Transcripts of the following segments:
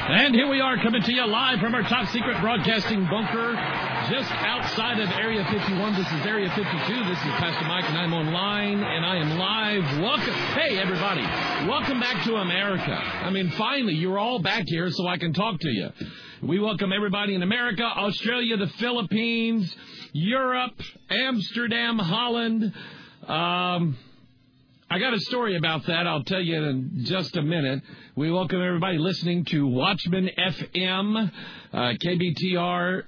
And here we are coming to you live from our top secret broadcasting bunker just outside of Area 51. This is Area 52. This is Pastor Mike, and I'm online, and I am live. Welcome. Hey, everybody. Welcome back to America. I mean, finally, you're all back here so I can talk to you. We welcome everybody in America, Australia, the Philippines, Europe, Amsterdam, Holland. I got a story about that. I'll tell you in just a minute. We welcome everybody listening to Watchman FM, KBTR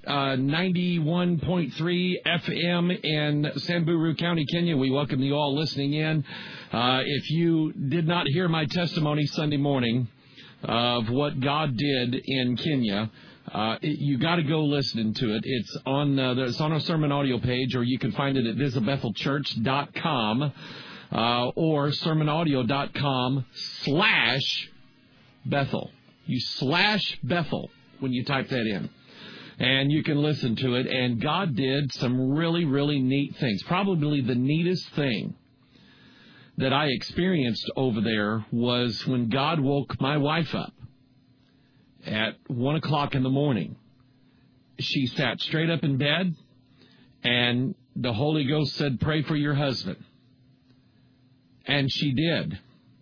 91.3 FM in Samburu County, Kenya. We welcome you all listening in. If you did not hear my testimony Sunday morning of what God did in Kenya, you got to go listen to it. It's on our sermon audio page, or you can find it at visibethelchurch.com. Or sermonaudio.com/Bethel. You /Bethel when you type that in. And you can listen to it. And God did some really, really neat things. Probably the neatest thing that I experienced over there was when God woke my wife up at 1 o'clock in the morning. She sat straight up in bed, and the Holy Ghost said, "Pray for your husband." And she did.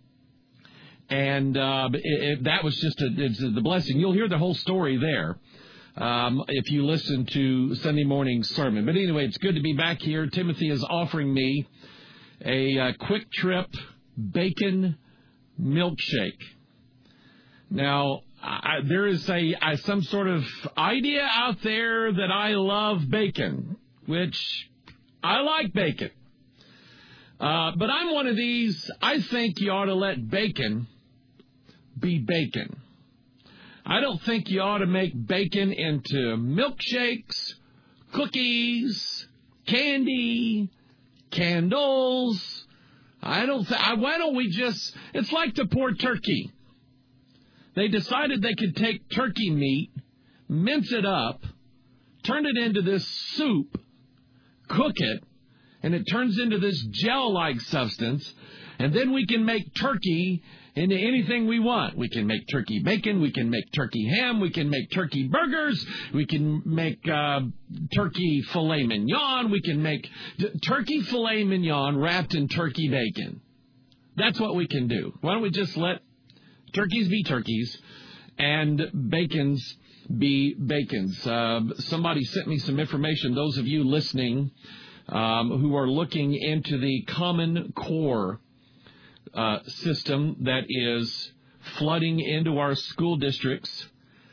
And that was just the blessing. You'll hear the whole story there if you listen to Sunday morning's sermon. But anyway, it's good to be back here. Timothy is offering me a Quick Trip bacon milkshake. Now, there is some sort of idea out there that I love bacon, which I like bacon. But I'm one of these, I think you ought to let bacon be bacon. I don't think you ought to make bacon into milkshakes, cookies, candy, candles. Why don't we just, it's like the poor turkey. They decided they could take turkey meat, mince it up, turn it into this soup, cook it, and it turns into this gel-like substance, and then we can make turkey into anything we want. We can make turkey bacon, we can make turkey ham, we can make turkey burgers, we can make turkey filet mignon, we can make turkey filet mignon wrapped in turkey bacon. That's what we can do. Why don't we just let turkeys be turkeys and bacons be bacons? Somebody sent me some information, those of you listening, who are looking into the Common Core system that is flooding into our school districts.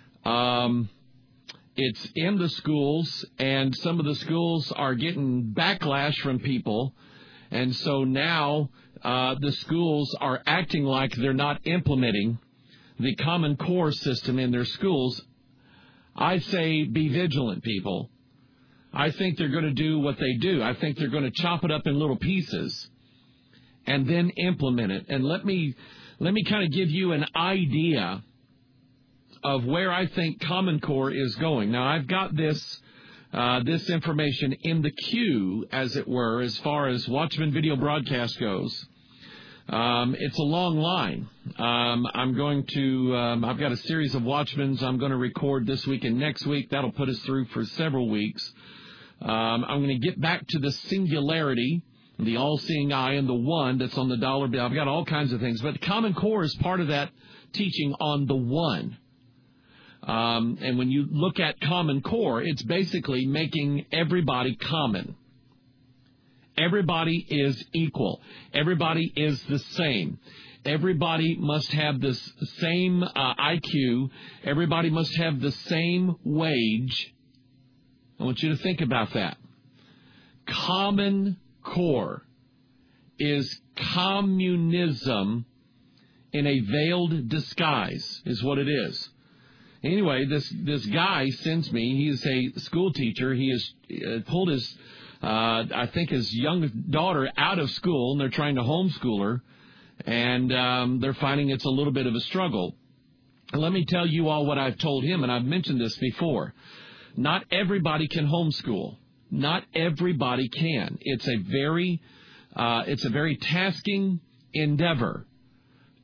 It's in the schools, and some of the schools are getting backlash from people. And so now the schools are acting like they're not implementing the Common Core system in their schools. I say be vigilant, people. I think they're going to do what they do. I think they're going to chop it up in little pieces and then implement it. And let me kind of give you an idea of where I think Common Core is going. Now, I've got this information in the queue, as it were, as far as Watchman video broadcast goes. It's a long line. I've got a series of Watchmans I'm going to record this week and next week. That'll put us through for several weeks. I'm going to get back to the singularity, the all-seeing eye, and the one that's on the dollar bill. I've got all kinds of things. But Common Core is part of that teaching on the one. And when you look at Common Core, it's basically making everybody common. Everybody is equal. Everybody is the same. Everybody must have the same IQ. Everybody must have the same wage. I want you to think about that. Common Core is communism in a veiled disguise, is what it is. Anyway, this guy sends me. He's a school teacher. He has pulled his, I think, his young daughter out of school, and they're trying to homeschool her, and they're finding it's a little bit of a struggle. And let me tell you all what I've told him, and I've mentioned this before. Not everybody can homeschool. Not everybody can. It's a very tasking endeavor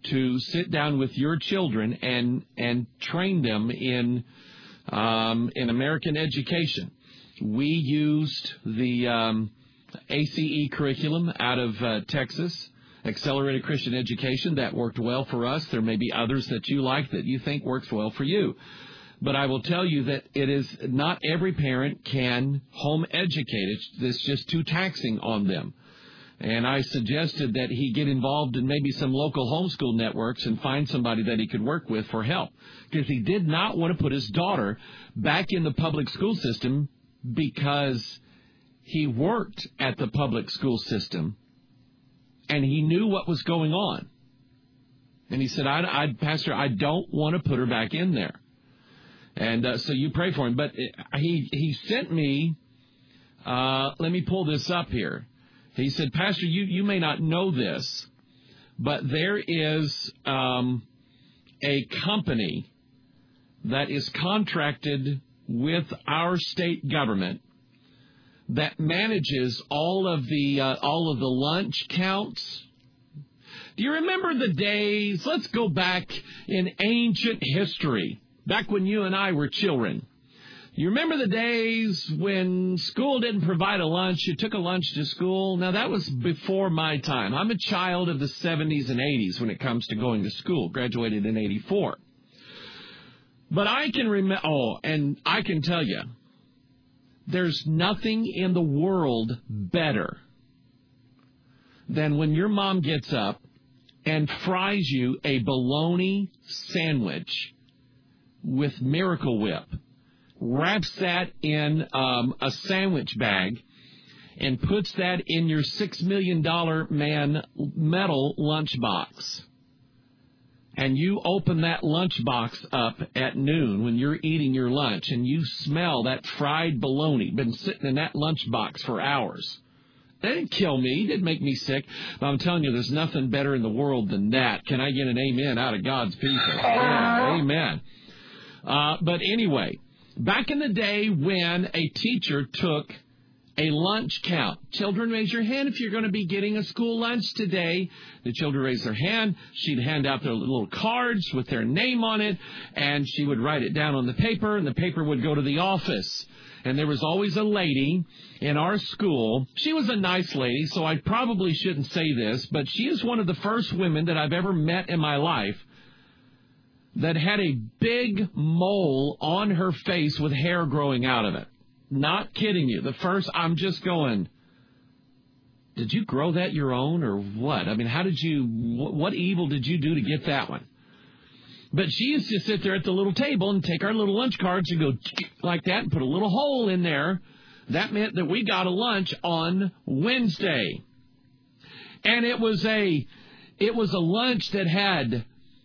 to sit down with your children and train them in American education. We used the ACE curriculum out of Texas, Accelerated Christian Education. That worked well for us. There may be others that you like that you think works well for you. But I will tell you that it is not every parent can home educate. It's just too taxing on them. And I suggested that he get involved in maybe some local homeschool networks and find somebody that he could work with for help. Because he did not want to put his daughter back in the public school system because he worked at the public school system and he knew what was going on. And he said, Pastor, I don't want to put her back in there. And so you pray for him. But he sent me, let me pull this up here. He said, Pastor, you may not know this, but there is a company that is contracted with our state government that manages all of the lunch counts. Do you remember the days? Let's go back in ancient history, back when you and I were children. You remember the days when school didn't provide a lunch? You took a lunch to school. Now, that was before my time. I'm a child of the 70s and 80s when it comes to going to school. Graduated in 84. But I can remember, and I can tell you, there's nothing in the world better than when your mom gets up and fries you a bologna sandwich with Miracle Whip, wraps that in a sandwich bag, and puts that in your $6 million man metal lunchbox. And you open that lunchbox up at noon when you're eating your lunch, and you smell that fried bologna, been sitting in that lunchbox for hours. That didn't kill me. It didn't make me sick. But I'm telling you, there's nothing better in the world than that. Can I get an amen out of God's people? Yeah, amen. But anyway, back in the day when a teacher took a lunch count. Children, raise your hand if you're going to be getting a school lunch today. The children raise their hand. She'd hand out their little cards with their name on it, and she would write it down on the paper, and the paper would go to the office. And there was always a lady in our school. She was a nice lady, so I probably shouldn't say this, but she is one of the first women that I've ever met in my life that had a big mole on her face with hair growing out of it. Not kidding you. The first, I'm just going, did you grow that your own or what? I mean, what evil did you do to get that one? But she used to sit there at the little table and take our little lunch cards and go like that and put a little hole in there. That meant that we got a lunch on Wednesday. And it was a lunch that had,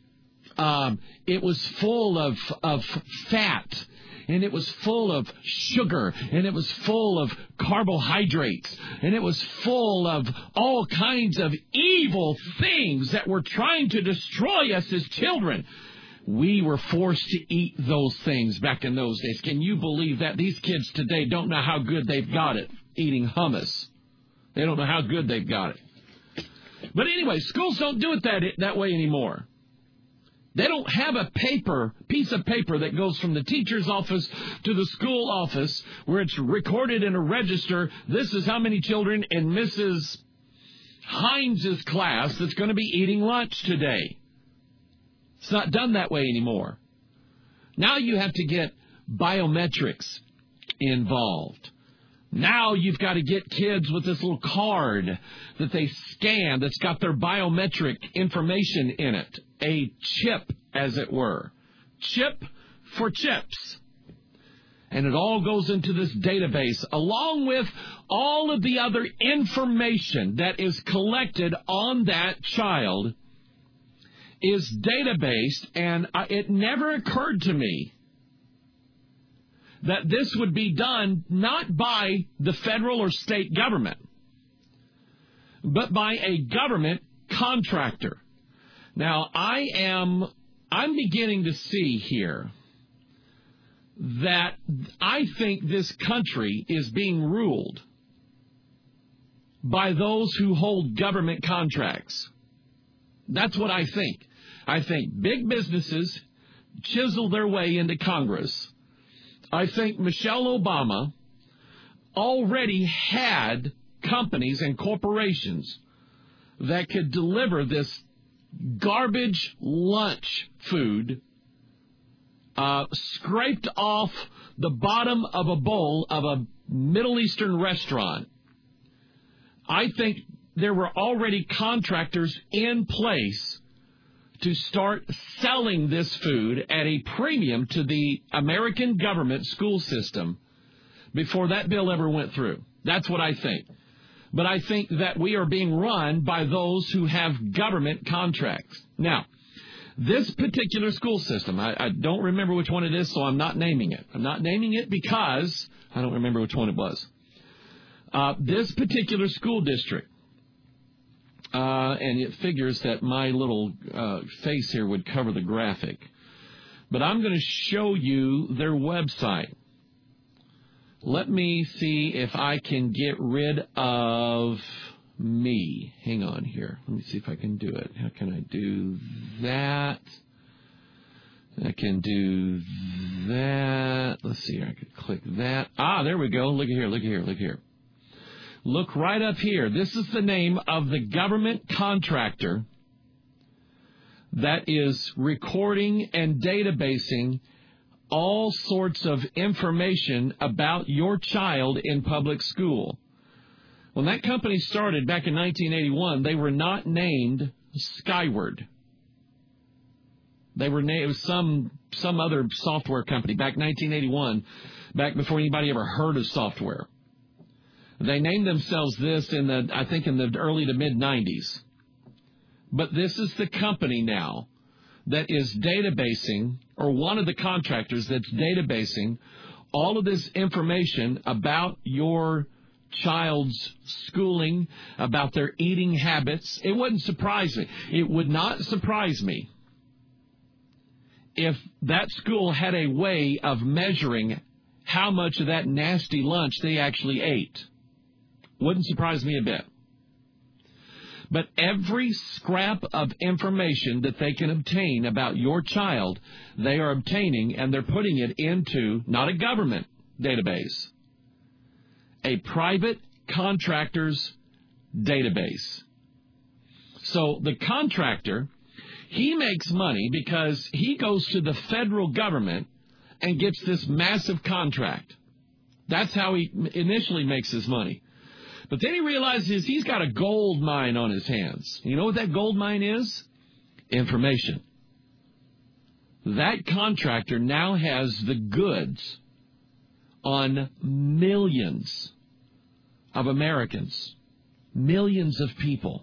it was full of fat. And it was full of sugar, and it was full of carbohydrates, and it was full of all kinds of evil things that were trying to destroy us as children. We were forced to eat those things back in those days. Can you believe that? These kids today don't know how good they've got it eating hummus. They don't know how good they've got it. But anyway, schools don't do it that way anymore. They don't have a piece of paper that goes from the teacher's office to the school office where it's recorded in a register. This is how many children in Mrs. Hines' class that's going to be eating lunch today. It's not done that way anymore. Now you have to get biometrics involved. Now you've got to get kids with this little card that they scan that's got their biometric information in it. A chip, as it were. Chip for chips. And it all goes into this database, along with all of the other information that is collected on that child is databased, and it never occurred to me that this would be done not by the federal or state government, but by a government contractor. Now, I'm beginning to see here that I think this country is being ruled by those who hold government contracts. That's what I think. I think big businesses chisel their way into Congress. I think Michelle Obama already had companies and corporations that could deliver this garbage lunch food scraped off the bottom of a bowl of a Middle Eastern restaurant. I think there were already contractors in place to start selling this food at a premium to the American government school system before that bill ever went through. That's what I think. But I think that we are being run by those who have government contracts. Now, this particular school system, I don't remember which one it is, so I'm not naming it. I'm not naming it because I don't remember which one it was. This particular school district, and it figures that my little face here would cover the graphic. But I'm going to show you their website. Let me see if I can get rid of me. Hang on here. Let me see if I can do it. How can I do that? I can do that. Let's see here. I could click that. There we go. Look here. Look here. Look here. Look right up here. This is the name of the government contractor that is recording and databasing all sorts of information about your child in public school. When that company started back in 1981, they were not named Skyward. They were named some other software company back in 1981, back before anybody ever heard of software. They named themselves this in the early to mid 90s. But this is the company now that is databasing, or one of the contractors that's databasing all of this information about your child's schooling, about their eating habits. It wouldn't surprise me. It would not surprise me if that school had a way of measuring how much of that nasty lunch they actually ate. Wouldn't surprise me a bit. But every scrap of information that they can obtain about your child, they are obtaining, and they're putting it into not a government database, a private contractor's database. So the contractor, he makes money because he goes to the federal government and gets this massive contract. That's how he initially makes his money. But then he realizes he's got a gold mine on his hands. You know what that gold mine is? Information. That contractor now has the goods on millions of Americans, millions of people.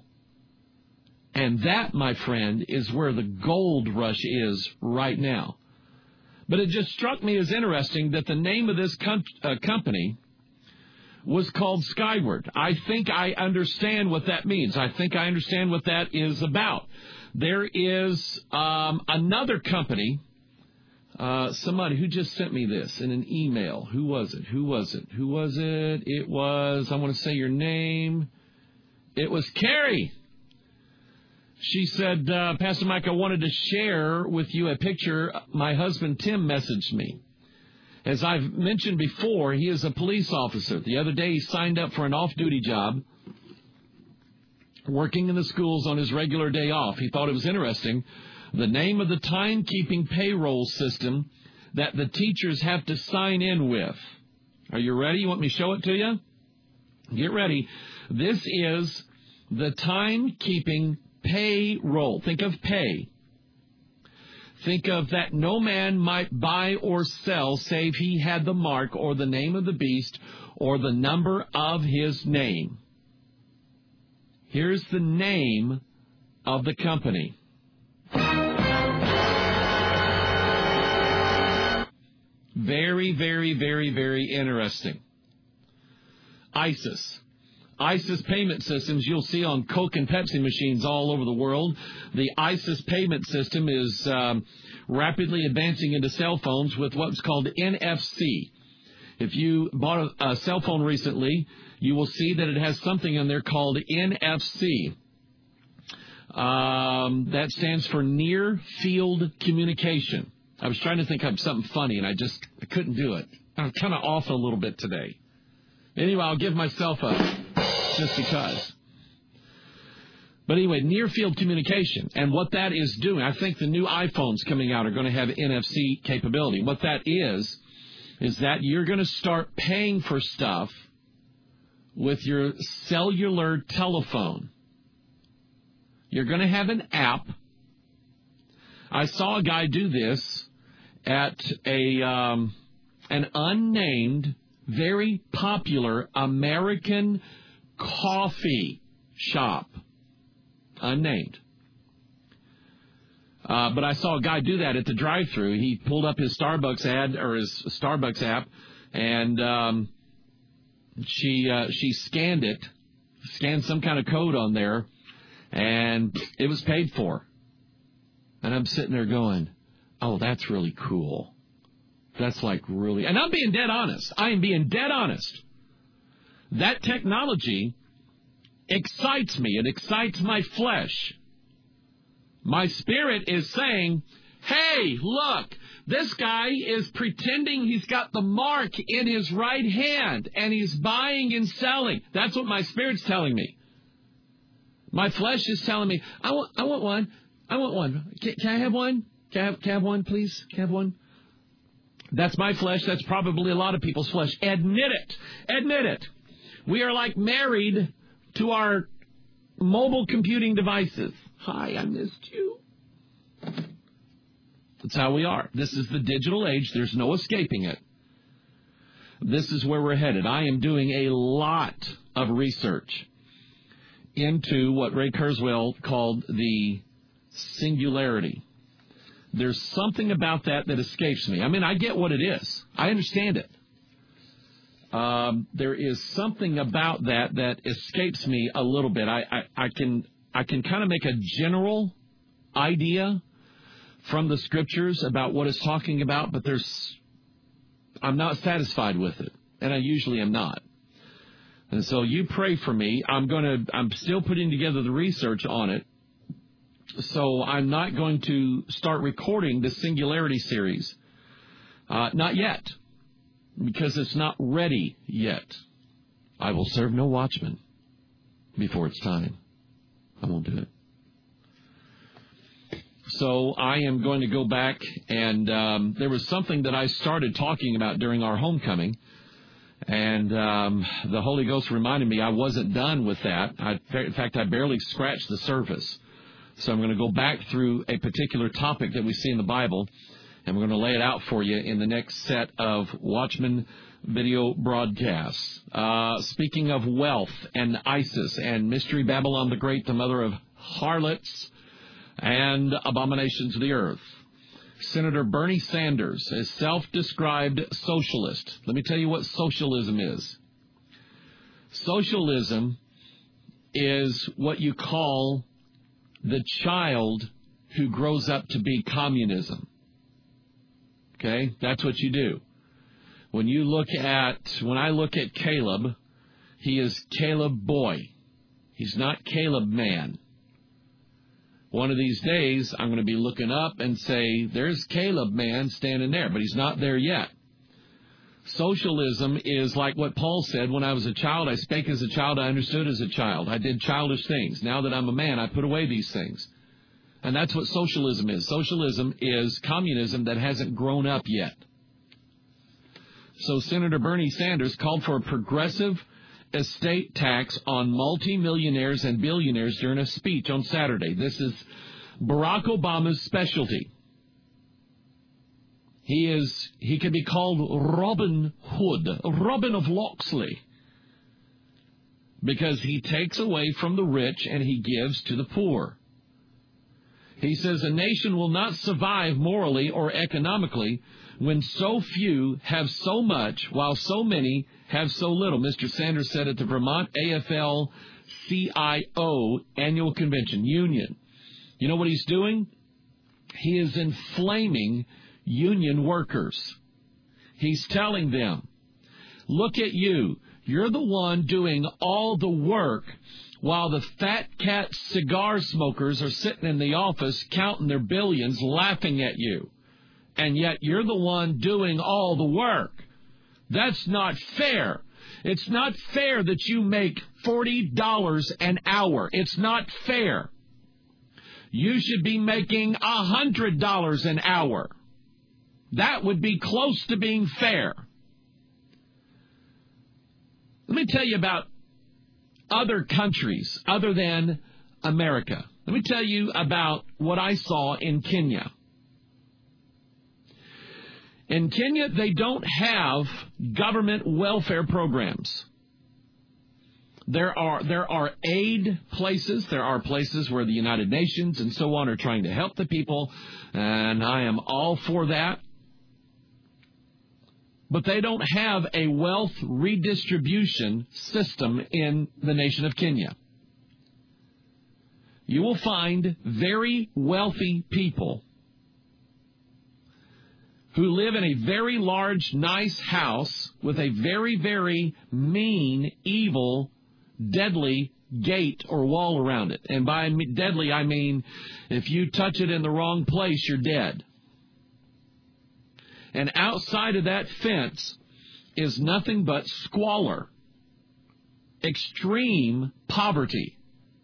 And that, my friend, is where the gold rush is right now. But it just struck me as interesting that the name of this company was called Skyward. I think I understand what that means. I think I understand what that is about. There is another company, somebody who just sent me this in an email. Who was it? It was, I want to say your name. It was Carrie. She said, Pastor Mike, I wanted to share with you a picture my husband Tim messaged me. As I've mentioned before, he is a police officer. The other day he signed up for an off-duty job, working in the schools on his regular day off. He thought it was interesting. The name of the timekeeping payroll system that the teachers have to sign in with. Are you ready? You want me to show it to you? Get ready. This is the timekeeping payroll. Think of pay. Think of that no man might buy or sell save he had the mark or the name of the beast or the number of his name. Here's the name of the company. Very, very, very, very interesting. ISIS. ISIS payment systems you'll see on Coke and Pepsi machines all over the world. The ISIS payment system is rapidly advancing into cell phones with what's called NFC. If you bought a cell phone recently, you will see that it has something in there called NFC. That stands for Near Field Communication. I was trying to think of something funny, and I couldn't do it. I'm kind of off a little bit today. Anyway, I'll give myself a just because. But anyway, Near Field Communication. And what that is doing, I think the new iPhones coming out are going to have NFC capability. What that is that you're going to start paying for stuff with your cellular telephone. You're going to have an app. I saw a guy do this at an unnamed, very popular American coffee shop. Unnamed. But I saw a guy do that at the drive-thru. He pulled up his Starbucks ad or his Starbucks app, and she scanned some kind of code on there, and it was paid for. And I'm sitting there going, oh, that's really cool. That's like really, and I'm being dead honest. I am being dead honest. That technology excites me. It excites my flesh. My spirit is saying, hey, look, this guy is pretending he's got the mark in his right hand, and he's buying and selling. That's what my spirit's telling me. My flesh is telling me, I want one. I want one. Can I have one? Can I have one, please? Can I have one? That's my flesh. That's probably a lot of people's flesh. Admit it. Admit it. We are like married to our mobile computing devices. Hi, I missed you. That's how we are. This is the digital age. There's no escaping it. This is where we're headed. I am doing a lot of research into what Ray Kurzweil called the singularity. There's something about that escapes me. I mean, I get what it is. I understand it. There is something about that escapes me a little bit. I can kind of make a general idea from the scriptures about what it's talking about, but I'm not satisfied with it, and I usually am not. And so you pray for me. I'm still putting together the research on it. So I'm not going to start recording the Singularity series. Not yet. Because it's not ready yet. I will serve no watchman before it's time. I won't do it. So I am going to go back, and there was something that I started talking about during our homecoming, and the Holy Ghost reminded me I wasn't done with that. In fact, I barely scratched the surface. So I'm going to go back through a particular topic that we see in the Bible, and we're going to lay it out for you in the next set of Watchman video broadcasts. Speaking of wealth and ISIS and Mystery Babylon the Great, the mother of harlots and abominations of the earth. Senator Bernie Sanders, a self-described socialist. Let me tell you what socialism is. Socialism is what you call the child who grows up to be communism. Okay? That's what you do. When I look at Caleb, he is Caleb boy. He's not Caleb man. One of these days, I'm going to be looking up and say, there's Caleb man standing there, but he's not there yet. Socialism is like what Paul said, when I was a child, I spake as a child, I understood as a child. I did childish things. Now that I'm a man, I put away these things. And that's what socialism is. Socialism is communism that hasn't grown up yet. So Senator Bernie Sanders called for a progressive estate tax on multimillionaires and billionaires during a speech on Saturday. This is Barack Obama's specialty. He could be called Robin Hood, Robin of Locksley, because he takes away from the rich and he gives to the poor. He says a nation will not survive morally or economically when so few have so much while so many have so little. Mr. Sanders said at the Vermont AFL-CIO annual convention, union. You know what he's doing? He is inflaming union workers. He's telling them, look at you. You're the one doing all the work while the fat cat cigar smokers are sitting in the office counting their billions, laughing at you. And yet you're the one doing all the work. That's not fair. It's not fair that you make $40 an hour. It's not fair. You should be making $100 an hour. That would be close to being fair. Let me tell you about other countries other than America. Let me tell you about what I saw in Kenya. In Kenya, they don't have government welfare programs. There are aid places. There are places where the United Nations and so on are trying to help the people, and I am all for that. But they don't have a wealth redistribution system in the nation of Kenya. You will find very wealthy people who live in a very large, nice house with a very, very mean, evil, deadly gate or wall around it. And by deadly, I mean if you touch it in the wrong place, you're dead. And outside of that fence is nothing but squalor, extreme poverty.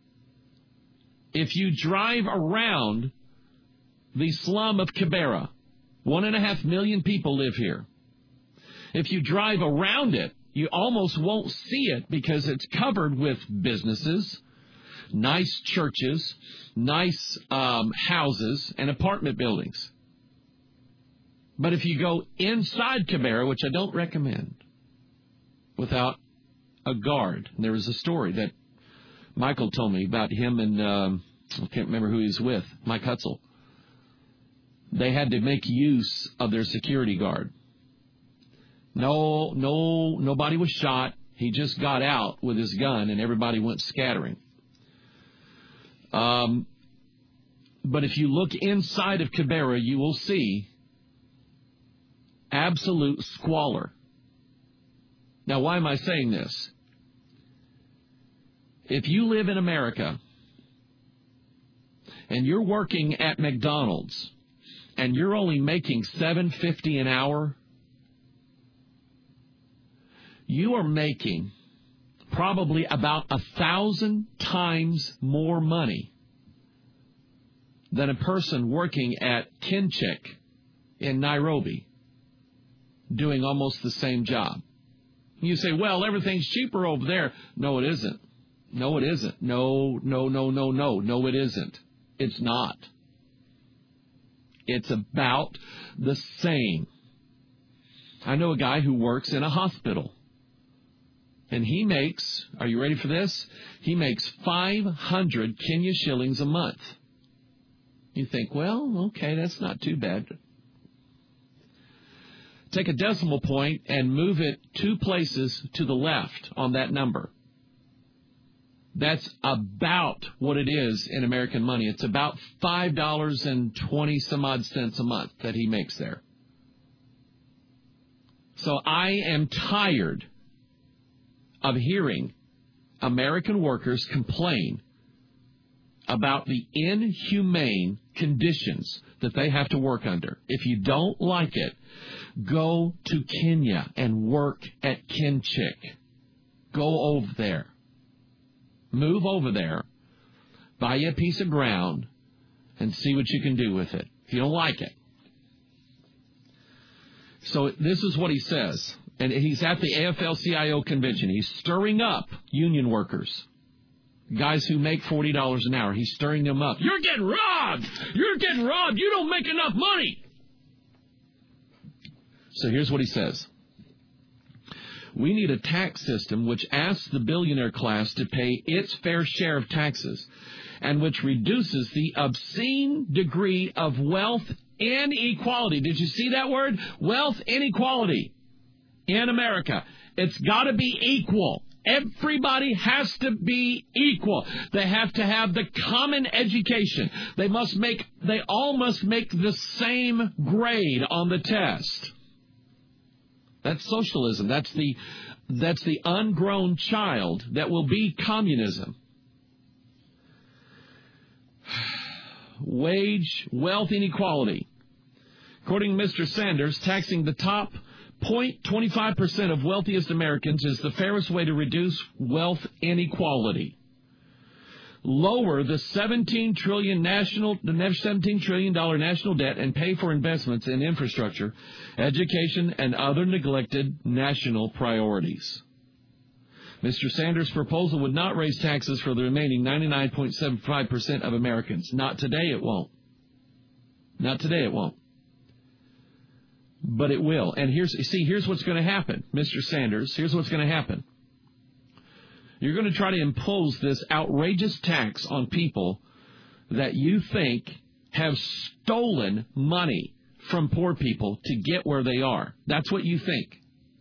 If you drive around the slum of Kibera, 1.5 million people live here. If you drive around it, you almost won't see it because it's covered with businesses, nice churches, nice houses, and apartment buildings. But if you go inside Kibera, which I don't recommend, without a guard, there was a story that Michael told me about him and I can't remember who he was with, Mike Hutzel. They had to make use of their security guard. Nobody was shot. He just got out with his gun, and everybody went scattering. But if you look inside of Kibera, you will see absolute squalor. Now, why am I saying this? If you live in America and you're working at McDonald's and you're only making $7.50 an hour, you are making probably about 1,000 times more money than a person working at Kinchik in Nairobi doing almost the same job. You say, well, everything's cheaper over there. No, it isn't. No, it isn't. No, it isn't. It's not. It's about the same. I know a guy who works in a hospital. And he makes, are you ready for this? He makes 500 Kenya shillings a month. You think, well, okay, that's not too bad. Take a decimal point and move it 2 places to the left on that number. That's about what it is in American money. It's about $5.20 some odd cents a month that he makes there. So I am tired of hearing American workers complain about the inhumane conditions that they have to work under. If you don't like it, go to Kenya and work at Kinchik. Go over there. Move over there, buy you a piece of ground, and see what you can do with it if you don't like it. So this is what he says. And he's at the AFL-CIO convention. He's stirring up union workers, guys who make $40 an hour. He's stirring them up. You're getting robbed. You're getting robbed. You don't make enough money. So here's what he says. We need a tax system which asks the billionaire class to pay its fair share of taxes and which reduces the obscene degree of wealth inequality. Did you see that word? Wealth inequality in America. It's got to be equal. Everybody has to be equal. They have to have the common education. They all must make the same grade on the test. That's socialism. That's the ungrown child that will be communism. wage wealth inequality. According to Mr. Sanders, taxing the top 0.25% of wealthiest Americans is the fairest way to reduce wealth inequality. Lower the $17 trillion national debt and pay for investments in infrastructure, education, and other neglected national priorities. Mr. Sanders' proposal would not raise taxes for the remaining 99.75% of Americans. Not today it won't. Not today it won't. But it will. And here's what's going to happen, Mr. Sanders. Here's what's going to happen. You're going to try to impose this outrageous tax on people that you think have stolen money from poor people to get where they are. That's what you think.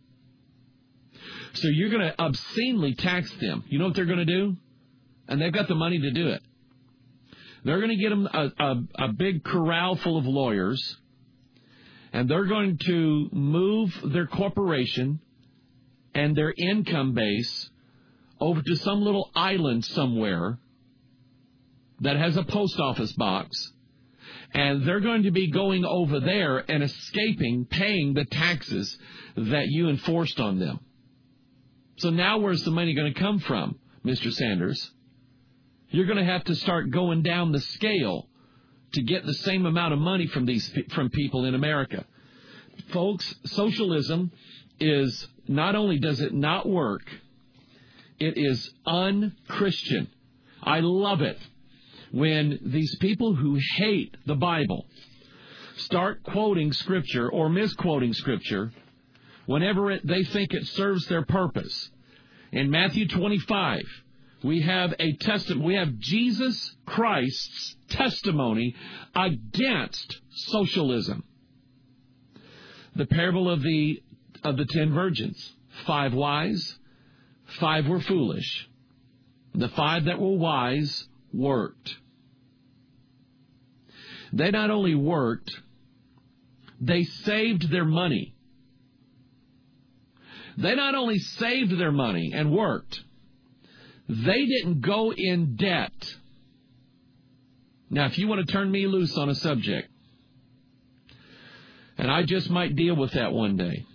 So you're going to obscenely tax them. You know what they're going to do? And they've got the money to do it. They're going to get them a big corral full of lawyers, and they're going to move their corporation and their income base over to some little island somewhere that has a post office box, and they're going to be going over there and escaping paying the taxes that you enforced on them. So now where's the money going to come from, Mr. Sanders? You're going to have to start going down the scale to get the same amount of money from people in America. Folks, socialism is, not only does it not work, it is un-Christian. I love it when these people who hate the Bible start quoting Scripture or misquoting Scripture whenever they think it serves their purpose. In Matthew 25, we have we have Jesus Christ's testimony against socialism. The parable of the 10 virgins. 5 wise, 5 were foolish. The 5 that were wise worked. They not only worked, they saved their money. They not only saved their money and worked, they didn't go in debt. Now, if you want to turn me loose on a subject, and I just might deal with that one day,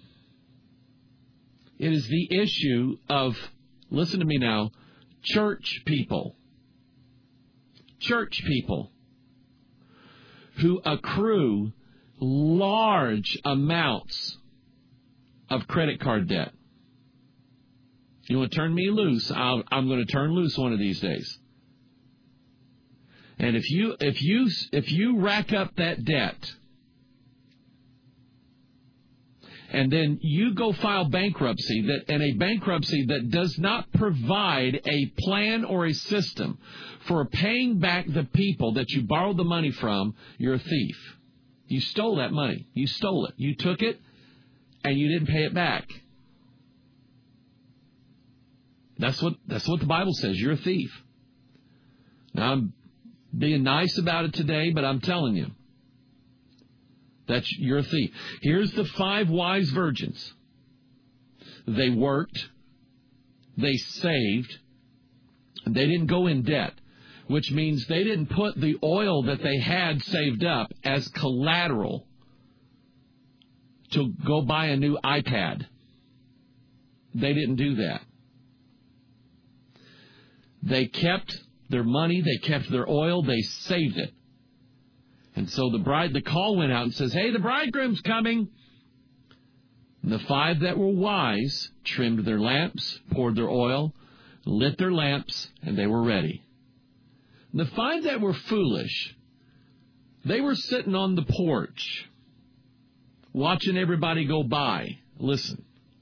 it is the issue of, listen to me now, church people. Church people who accrue large amounts of credit card debt. You want to turn me loose? I'm going to turn loose one of these days. And if you rack up that debt, and then you go file bankruptcy, a bankruptcy that does not provide a plan or a system for paying back the people that you borrowed the money from, you're a thief. You stole that money. You stole it. You took it, and you didn't pay it back. That's what the Bible says. You're a thief. Now, I'm being nice about it today, but I'm telling you, you're a thief. Here's the 5 wise virgins. They worked, they saved, and they didn't go in debt, which means they didn't put the oil that they had saved up as collateral to go buy a new iPad. They didn't do that. They kept their money, they kept their oil, they saved it. And so the call went out and says, hey, the bridegroom's coming. And the 5 that were wise trimmed their lamps, poured their oil, lit their lamps, and they were ready. And the 5 that were foolish, they were sitting on the porch, watching everybody go by. Listen,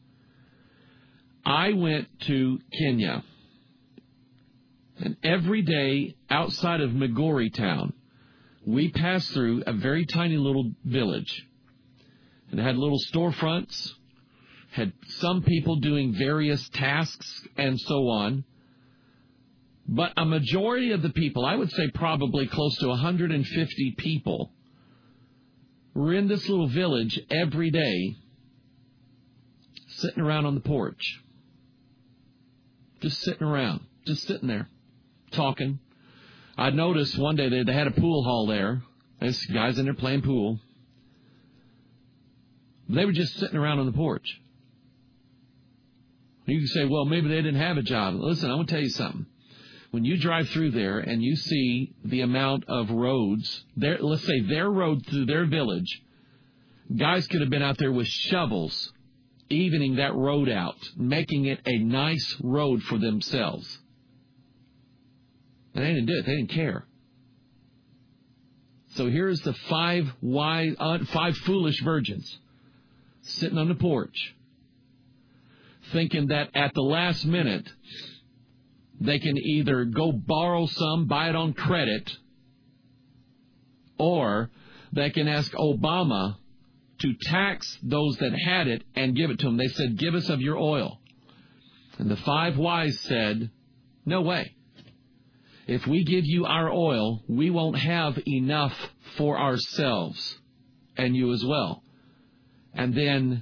I went to Kenya, and every day outside of Migori town, we passed through a very tiny little village. And it had little storefronts, had some people doing various tasks and so on. But a majority of the people, I would say probably close to 150 people, were in this little village every day, sitting around on the porch. Just sitting around, just sitting there, talking. I noticed one day they had a pool hall there. There's guys in there playing pool. They were just sitting around on the porch. You can say, well, maybe they didn't have a job. Listen, I'm going to tell you something. When you drive through there and you see the amount of roads, let's say their road through their village, guys could have been out there with shovels, evening that road out, making it a nice road for themselves. And they didn't do it. They didn't care. So here's the five foolish virgins sitting on the porch, thinking that at the last minute they can either go borrow some, buy it on credit, or they can ask Obama to tax those that had it and give it to them. They said, give us of your oil. And the five wise said, no way. If we give you our oil, we won't have enough for ourselves and you as well. And then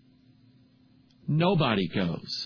nobody goes.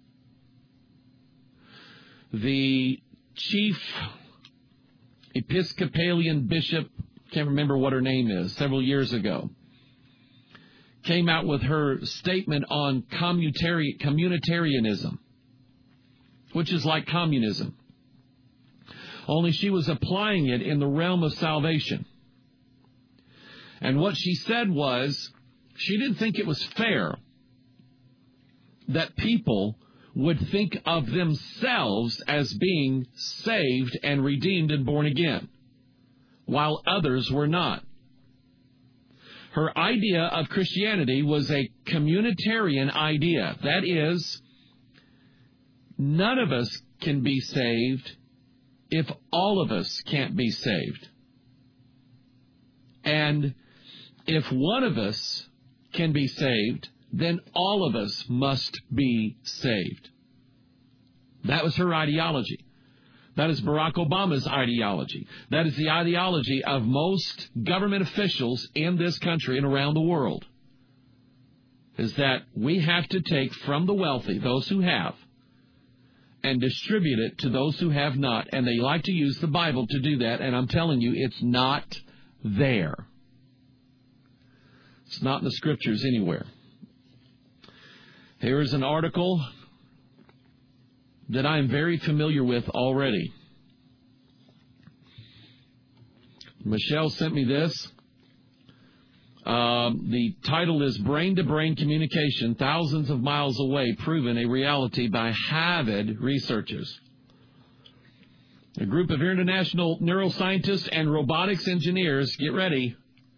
The chief Episcopalian bishop, can't remember what her name is, several years ago, came out with her statement on communitarianism, which is like communism. Only she was applying it in the realm of salvation. And what she said was, she didn't think it was fair that people would think of themselves as being saved and redeemed and born again, while others were not. Her idea of Christianity was a communitarian idea. That is, none of us can be saved if all of us can't be saved. And if one of us can be saved, then all of us must be saved. That was her ideology. That is Barack Obama's ideology. That is the ideology of most government officials in this country and around the world, is that we have to take from the wealthy, those who have, and distribute it to those who have not. And they like to use the Bible to do that, and I'm telling you, it's not there. It's not in the Scriptures anywhere. Here is an article that I am very familiar with already. Michelle sent me this. The title is Brain-to-Brain Communication, Thousands of Miles Away, Proven a Reality by Harvard Researchers. A group of international neuroscientists and robotics engineers, get ready.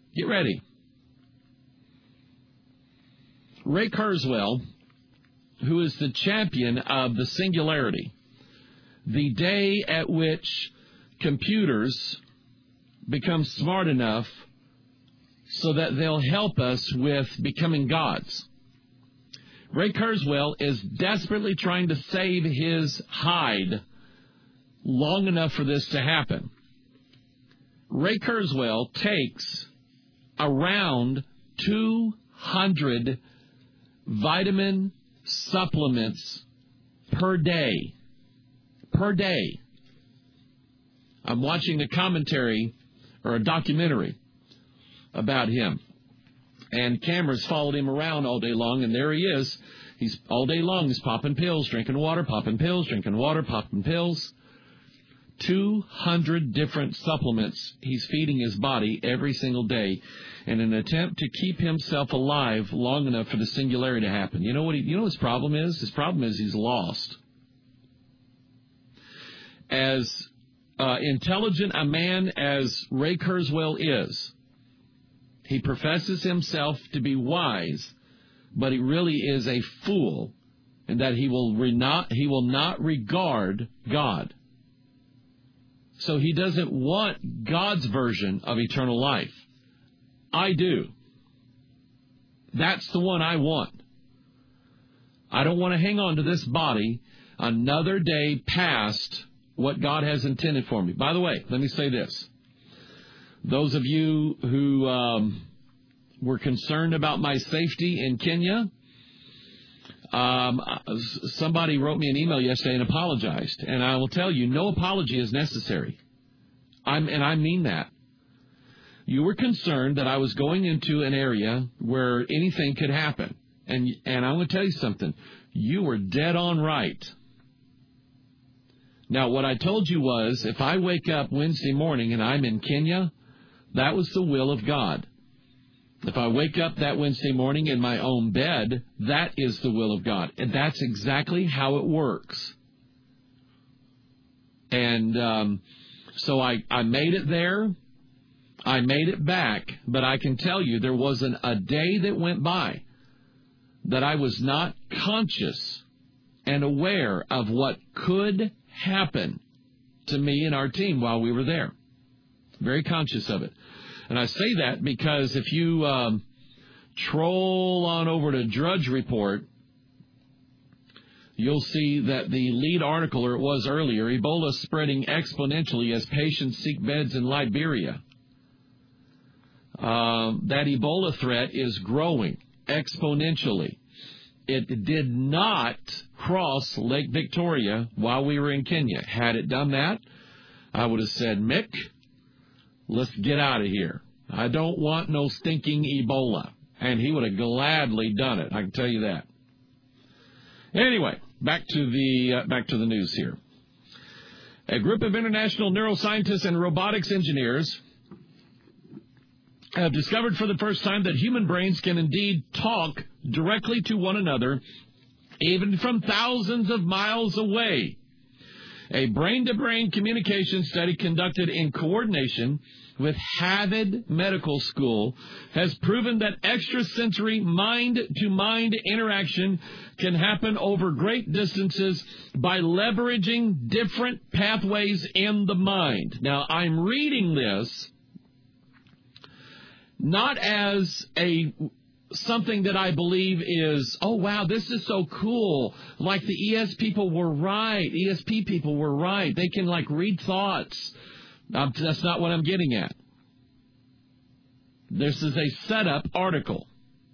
Ray Kurzweil, who is the champion of the singularity, the day at which computers become smart enough so that they'll help us with becoming gods. Ray Kurzweil is desperately trying to save his hide long enough for this to happen. Ray Kurzweil takes around 200 vitamin supplements per day. I'm watching a commentary or a documentary about him, and cameras followed him around all day long, and there he is. He's all day long, he's popping pills, drinking water, popping pills, drinking water, popping pills. 200 different supplements he's feeding his body every single day in an attempt to keep himself alive long enough for the singularity to happen. You know what his problem is? His problem is he's lost. As intelligent a man as Ray Kurzweil is, he professes himself to be wise, but he really is a fool in that he will not regard God. So he doesn't want God's version of eternal life. I do. That's the one I want. I don't want to hang on to this body another day past what God has intended for me. By the way, let me say this. Those of you who were concerned about my safety in Kenya, somebody wrote me an email yesterday and apologized. And I will tell you, no apology is necessary. And I mean that. You were concerned that I was going into an area where anything could happen. And I'm going to tell you something. You were dead on right. Now, what I told you was, if I wake up Wednesday morning and I'm in Kenya, that was the will of God. If I wake up that Wednesday morning in my own bed, that is the will of God. And that's exactly how it works. And so I made it there. I made it back. But I can tell you there wasn't a day that went by that I was not conscious and aware of what could happen to me and our team while we were there. Very conscious of it. And I say that because if you troll on over to Drudge Report, you'll see that the lead article, or it was earlier, Ebola spreading exponentially as patients seek beds in Liberia. That Ebola threat is growing exponentially. It did not cross Lake Victoria while we were in Kenya. Had it done that, I would have said, Mick, let's get out of here. I don't want no stinking Ebola. And he would have gladly done it. I can tell you that. Anyway, back to the news here. A group of international neuroscientists and robotics engineers have discovered for the first time that human brains can indeed talk directly to one another, even from thousands of miles away. A brain-to-brain communication study conducted in coordination with Harvard Medical School has proven that extrasensory mind-to-mind interaction can happen over great distances by leveraging different pathways in the mind. Now, I'm reading this not as something that I believe is, oh, wow, this is so cool. Like the ESP people were right. They can, read thoughts. That's not what I'm getting at. This is a setup article.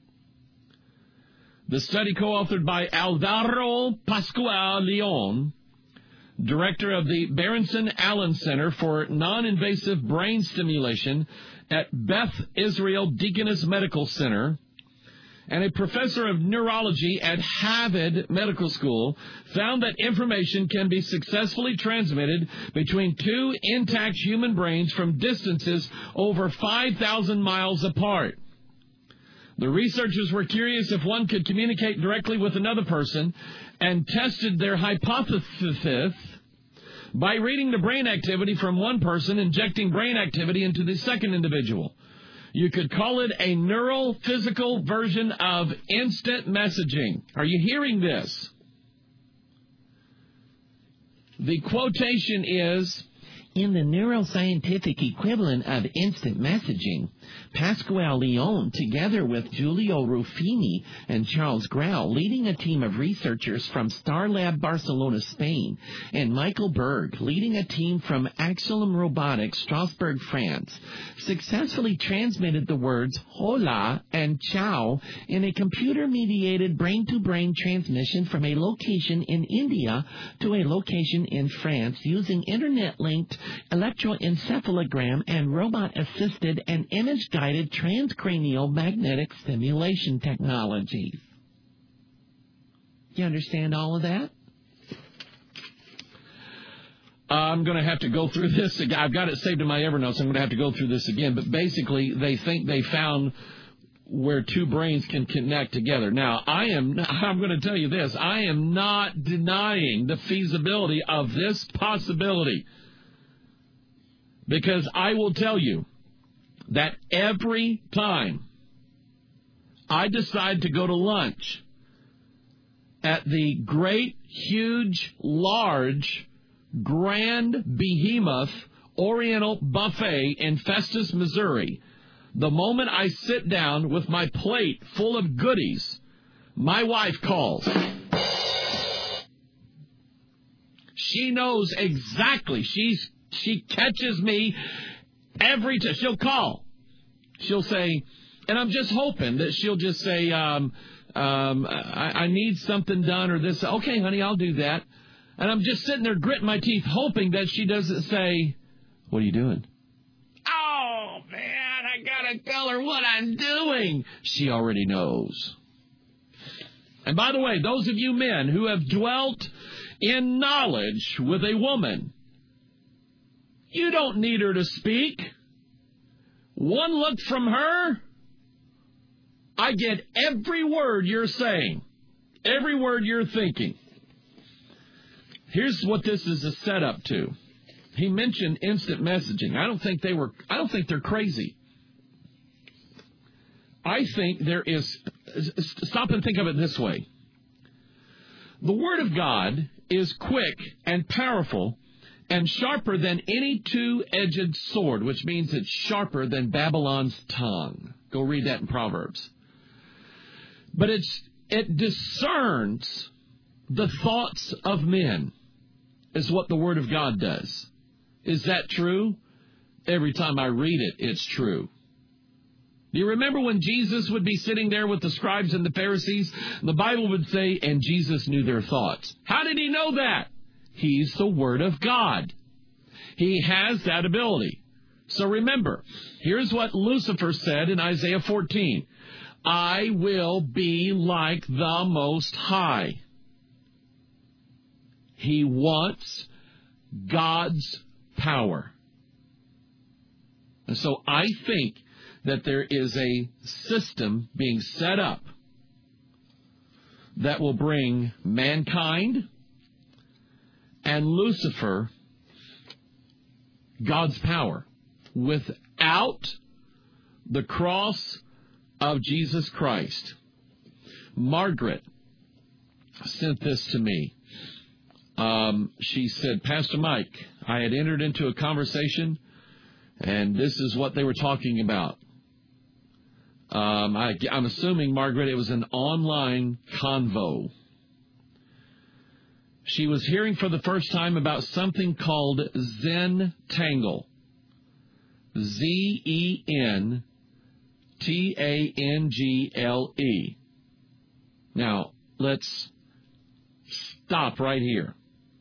The study co-authored by Alvaro Pascual Leon, director of the Berenson Allen Center for Non-Invasive Brain Stimulation at Beth Israel Deaconess Medical Center, and a professor of neurology at Harvard Medical School, found that information can be successfully transmitted between two intact human brains from distances over 5,000 miles apart. The researchers were curious if one could communicate directly with another person and tested their hypothesis by reading the brain activity from one person, injecting brain activity into the second individual. You could call it a neurophysical version of instant messaging. Are you hearing this? The quotation is, in the neuroscientific equivalent of instant messaging, Pascual Leon, together with Giulio Ruffini and Charles Grau, leading a team of researchers from Starlab Barcelona, Spain, and Michael Berg, leading a team from Axilum Robotics, Strasbourg, France, successfully transmitted the words hola and ciao in a computer-mediated brain-to-brain transmission from a location in India to a location in France using internet-linked electroencephalogram and robot-assisted and image-guided transcranial magnetic stimulation technologies. You understand all of that? I'm going to have to go through this again. I've got it saved in my Evernote, so I'm going to have to go through this again. But basically, they think they found where two brains can connect together. Now, I'm going to tell you this. I am not denying the feasibility of this possibility, because I will tell you that every time I decide to go to lunch at the great, huge, large, grand, behemoth Oriental Buffet in Festus, Missouri, the moment I sit down with my plate full of goodies, my wife calls. She knows exactly. She catches me every time. She'll call. She'll say, and I'm just hoping that she'll just say, I need something done or this. Okay, honey, I'll do that. And I'm just sitting there gritting my teeth, hoping that she doesn't say, What are you doing? Oh, man, I got to tell her what I'm doing. She already knows. And by the way, those of you men who have dwelt in knowledge with a woman, you don't need her to speak. One look from her, I get every word you're saying, every word you're thinking. Here's what this is a setup to. He mentioned instant messaging. I don't think they're crazy. I think there is, stop and think of it this way. The Word of God is quick and powerful and sharper than any two-edged sword, which means it's sharper than Babylon's tongue. Go read that in Proverbs. But it discerns the thoughts of men, is what the Word of God does. Is that true? Every time I read it, it's true. Do you remember when Jesus would be sitting there with the scribes and the Pharisees? The Bible would say, and Jesus knew their thoughts. How did he know that? He's the Word of God. He has that ability. So remember, here's what Lucifer said in Isaiah 14. I will be like the Most High. He wants God's power. And so I think that there is a system being set up that will bring mankind and Lucifer God's power without the cross of Jesus Christ. Margaret sent this to me. She said, Pastor Mike, I had entered into a conversation, and this is what they were talking about. I'm assuming, Margaret, it was an online convo. She was hearing for the first time about something called Zentangle. Zentangle. Now, let's stop right here.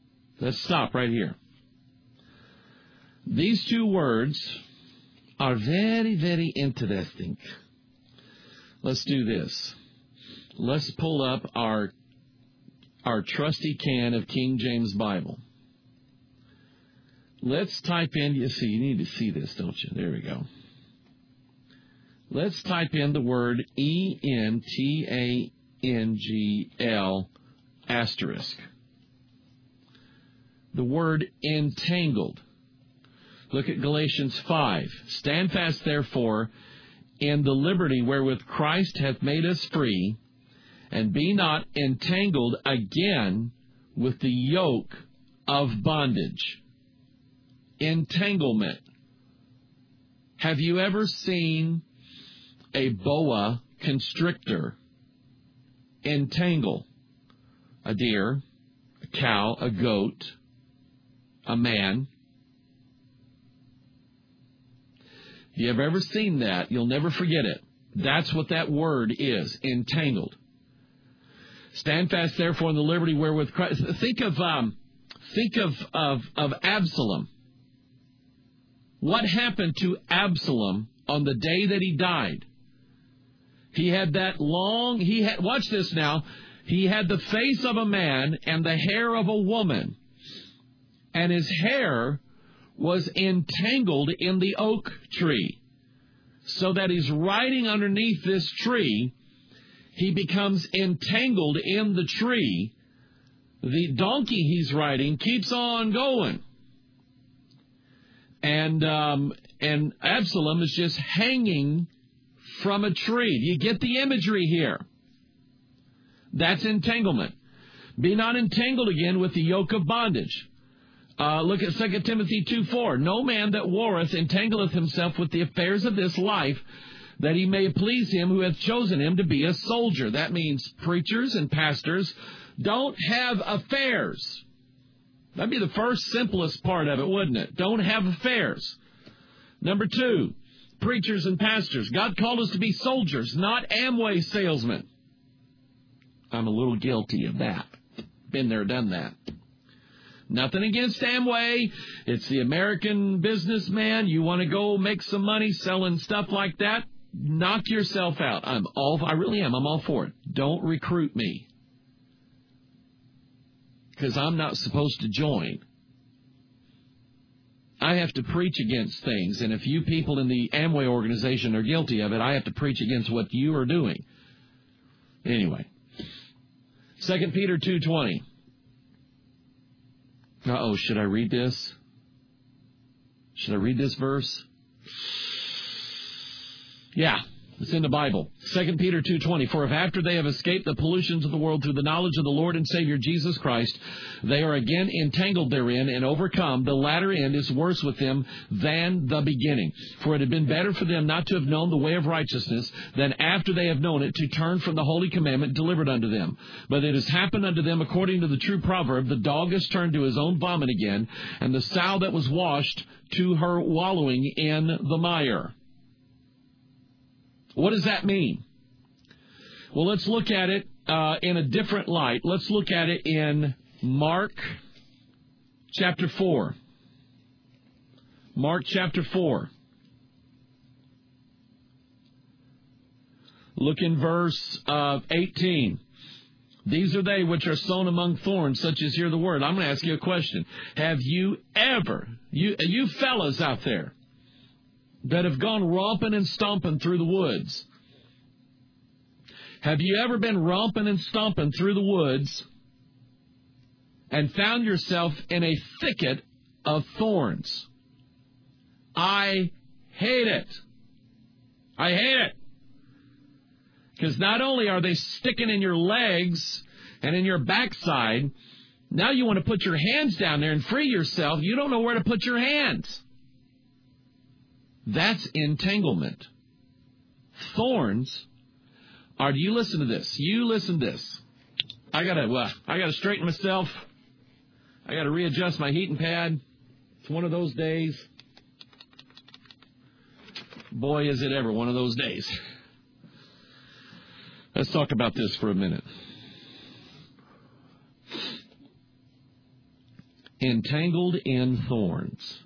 These two words are very, very interesting. Let's do this. Let's pull up our trusty can of King James Bible. Let's type in, you need to see this, don't you? There we go. Let's type in the word Entangle asterisk. The word entangled. Look at Galatians 5. Stand fast, therefore, in the liberty wherewith Christ hath made us free, and be not entangled again with the yoke of bondage. Entanglement. Have you ever seen a boa constrictor entangle a deer, a cow, a goat, a man? If you have ever seen that, you'll never forget it. That's what that word is, entangled. Stand fast, therefore, in the liberty wherewith Christ. Think of Absalom. What happened to Absalom on the day that he died? He had watch this now. He had the face of a man and the hair of a woman. And his hair was entangled in the oak tree. So that he's riding underneath this tree. He becomes entangled in the tree. The donkey he's riding keeps on going. And Absalom is just hanging from a tree. You get the imagery here. That's entanglement. Be not entangled again with the yoke of bondage. Look at 2 Timothy 2:4. No man that warreth entangleth himself with the affairs of this life, that he may please him who hath chosen him to be a soldier. That means preachers and pastors don't have affairs. That'd be the first simplest part of it, wouldn't it? Don't have affairs. Number 2, preachers and pastors. God called us to be soldiers, not Amway salesmen. I'm a little guilty of that. Been there, done that. Nothing against Amway. It's the American businessman. You want to go make some money selling stuff like that? Knock yourself out. I really am. I'm all for it. Don't recruit me, because I'm not supposed to join. I have to preach against things, and if you people in the Amway organization are guilty of it, I have to preach against what you are doing. Anyway, 2 Peter 2:20. Uh-oh, should I read this? Should I read this verse? Yeah, it's in the Bible. 2 Peter 2:20. For if after they have escaped the pollutions of the world through the knowledge of the Lord and Savior Jesus Christ, they are again entangled therein and overcome, the latter end is worse with them than the beginning. For it had been better for them not to have known the way of righteousness than after they have known it to turn from the holy commandment delivered unto them. But it has happened unto them according to the true proverb, the dog has turned to his own vomit again, and the sow that was washed to her wallowing in the mire. What does that mean? Well, let's look at it in a different light. Let's look at it in Mark chapter 4. Mark chapter 4. Look in verse 18. These are they which are sown among thorns, such as hear the word. I'm going to ask you a question. Have you ever, you fellas out there, that have gone romping and stomping through the woods. Have you ever been romping and stomping through the woods and found yourself in a thicket of thorns? I hate it. I hate it. Because not only are they sticking in your legs and in your backside, now you want to put your hands down there and free yourself. You don't know where to put your hands. That's entanglement. Thorns are, you listen to this. You listen to this. I gotta straighten myself. I gotta readjust my heating pad. It's one of those days. Boy, is it ever one of those days. Let's talk about this for a minute. Entangled in thorns.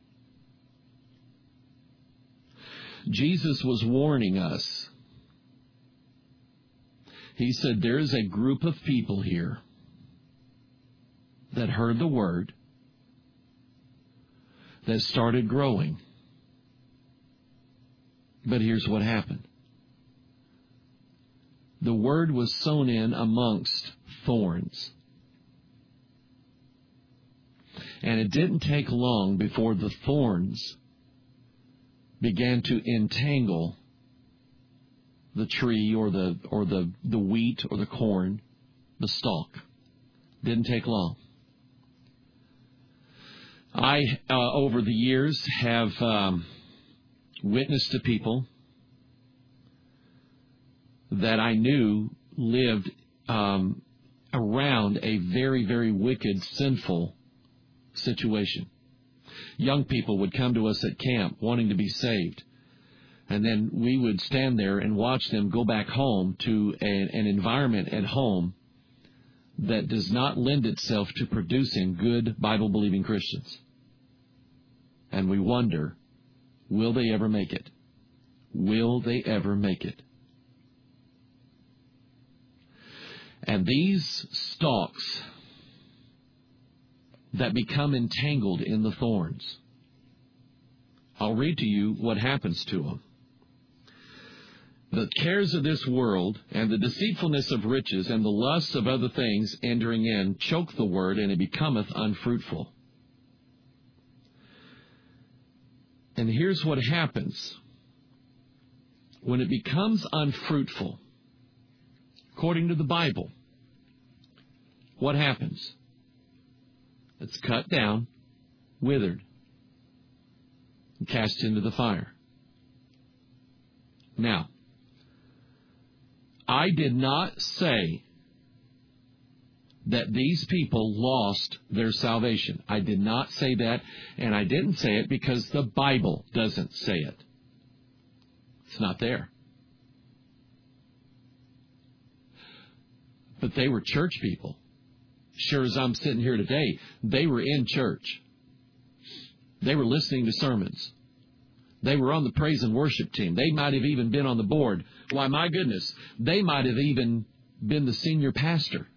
Jesus was warning us. He said, there's a group of people here that heard the word, that started growing. But here's what happened. The word was sown in amongst thorns. And it didn't take long before the thorns began to entangle the tree or the wheat or the corn, the stalk. Didn't take long. I, over the years, have witnessed to people that I knew lived around a very, very wicked, sinful situation. Young people would come to us at camp wanting to be saved. And then we would stand there and watch them go back home to an environment at home that does not lend itself to producing good Bible-believing Christians. And we wonder, will they ever make it? Will they ever make it? And these stalks that become entangled in the thorns, I'll read to you what happens to them. The cares of this world and the deceitfulness of riches and the lusts of other things entering in choke the word, and it becometh unfruitful. And here's what happens. When it becomes unfruitful, according to the Bible, what happens? It's cut down, withered, and cast into the fire. Now, I did not say that these people lost their salvation. I did not say that, and I didn't say it because the Bible doesn't say it. It's not there. But they were church people. sure as I'm sitting here today, they were in church. They were listening to sermons. They were on the praise and worship team. They might have even been on the board. Why, my goodness, they might have even been the senior pastor.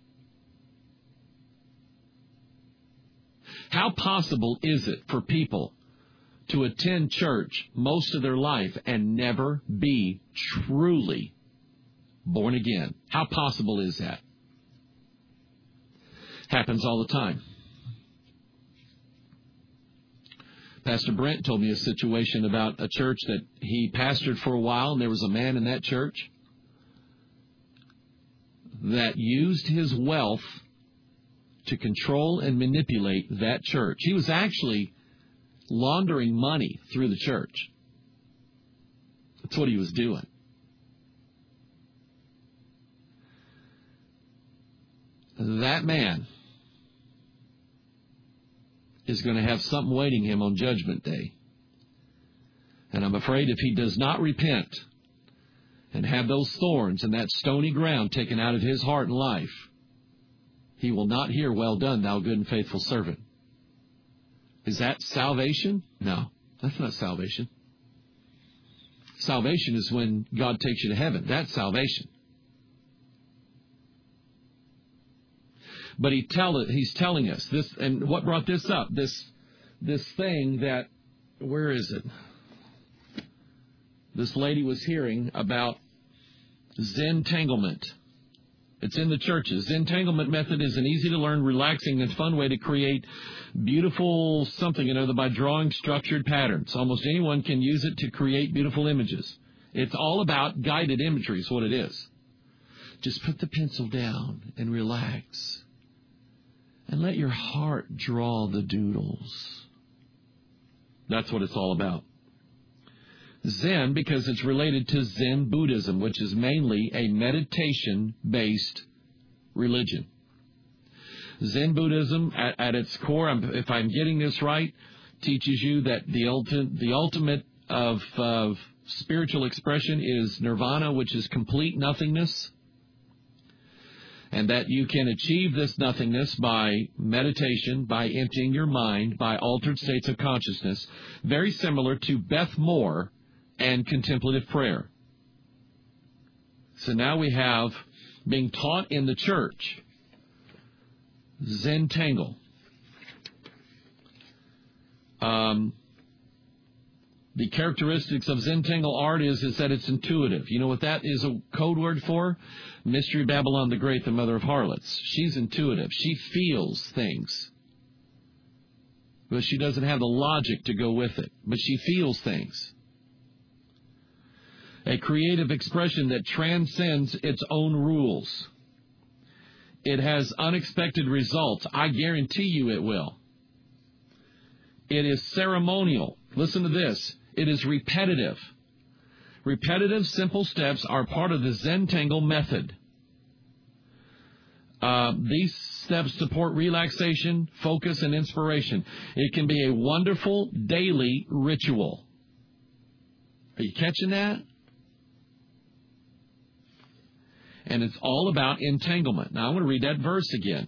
How possible is it for people to attend church most of their life and never be truly born again? How possible is that? Happens all the time. Pastor Brent told me a situation about a church that he pastored for a while, and there was a man in that church that used his wealth to control and manipulate that church. He was actually laundering money through the church. That's what he was doing. That man is going to have something waiting him on Judgment Day. And I'm afraid if he does not repent and have those thorns and that stony ground taken out of his heart and life, he will not hear, "Well done, thou good and faithful servant." Is that salvation? No, that's not salvation. Salvation is when God takes you to heaven. That's salvation. But he's telling us this, and what brought this up? This thing that, where is it? This lady was hearing about Zentanglement. It's in the churches. Zentanglement method is an easy-to-learn, relaxing, and fun way to create beautiful something, by drawing structured patterns. Almost anyone can use it to create beautiful images. It's all about guided imagery is what it is. Just put the pencil down and relax. And let your heart draw the doodles. That's what it's all about. Zen, because it's related to Zen Buddhism, which is mainly a meditation-based religion. Zen Buddhism, at its core, if I'm getting this right, teaches you that the ultimate of spiritual expression is nirvana, which is complete nothingness. And that you can achieve this nothingness by meditation, by emptying your mind, by altered states of consciousness, very similar to Beth Moore and contemplative prayer. So now we have being taught in the church, Zentangle. The characteristics of Zentangle art is that it's intuitive. You know what that is a code word for? Mystery Babylon the Great, the mother of harlots. She's intuitive. She feels things. But she doesn't have the logic to go with it. But she feels things. A creative expression that transcends its own rules. It has unexpected results. I guarantee you it will. It is ceremonial. Listen to this. It is repetitive. Repetitive, simple steps are part of the Zentangle method. These steps support relaxation, focus, and inspiration. It can be a wonderful daily ritual. Are you catching that? And it's all about entanglement. Now, I want to read that verse again.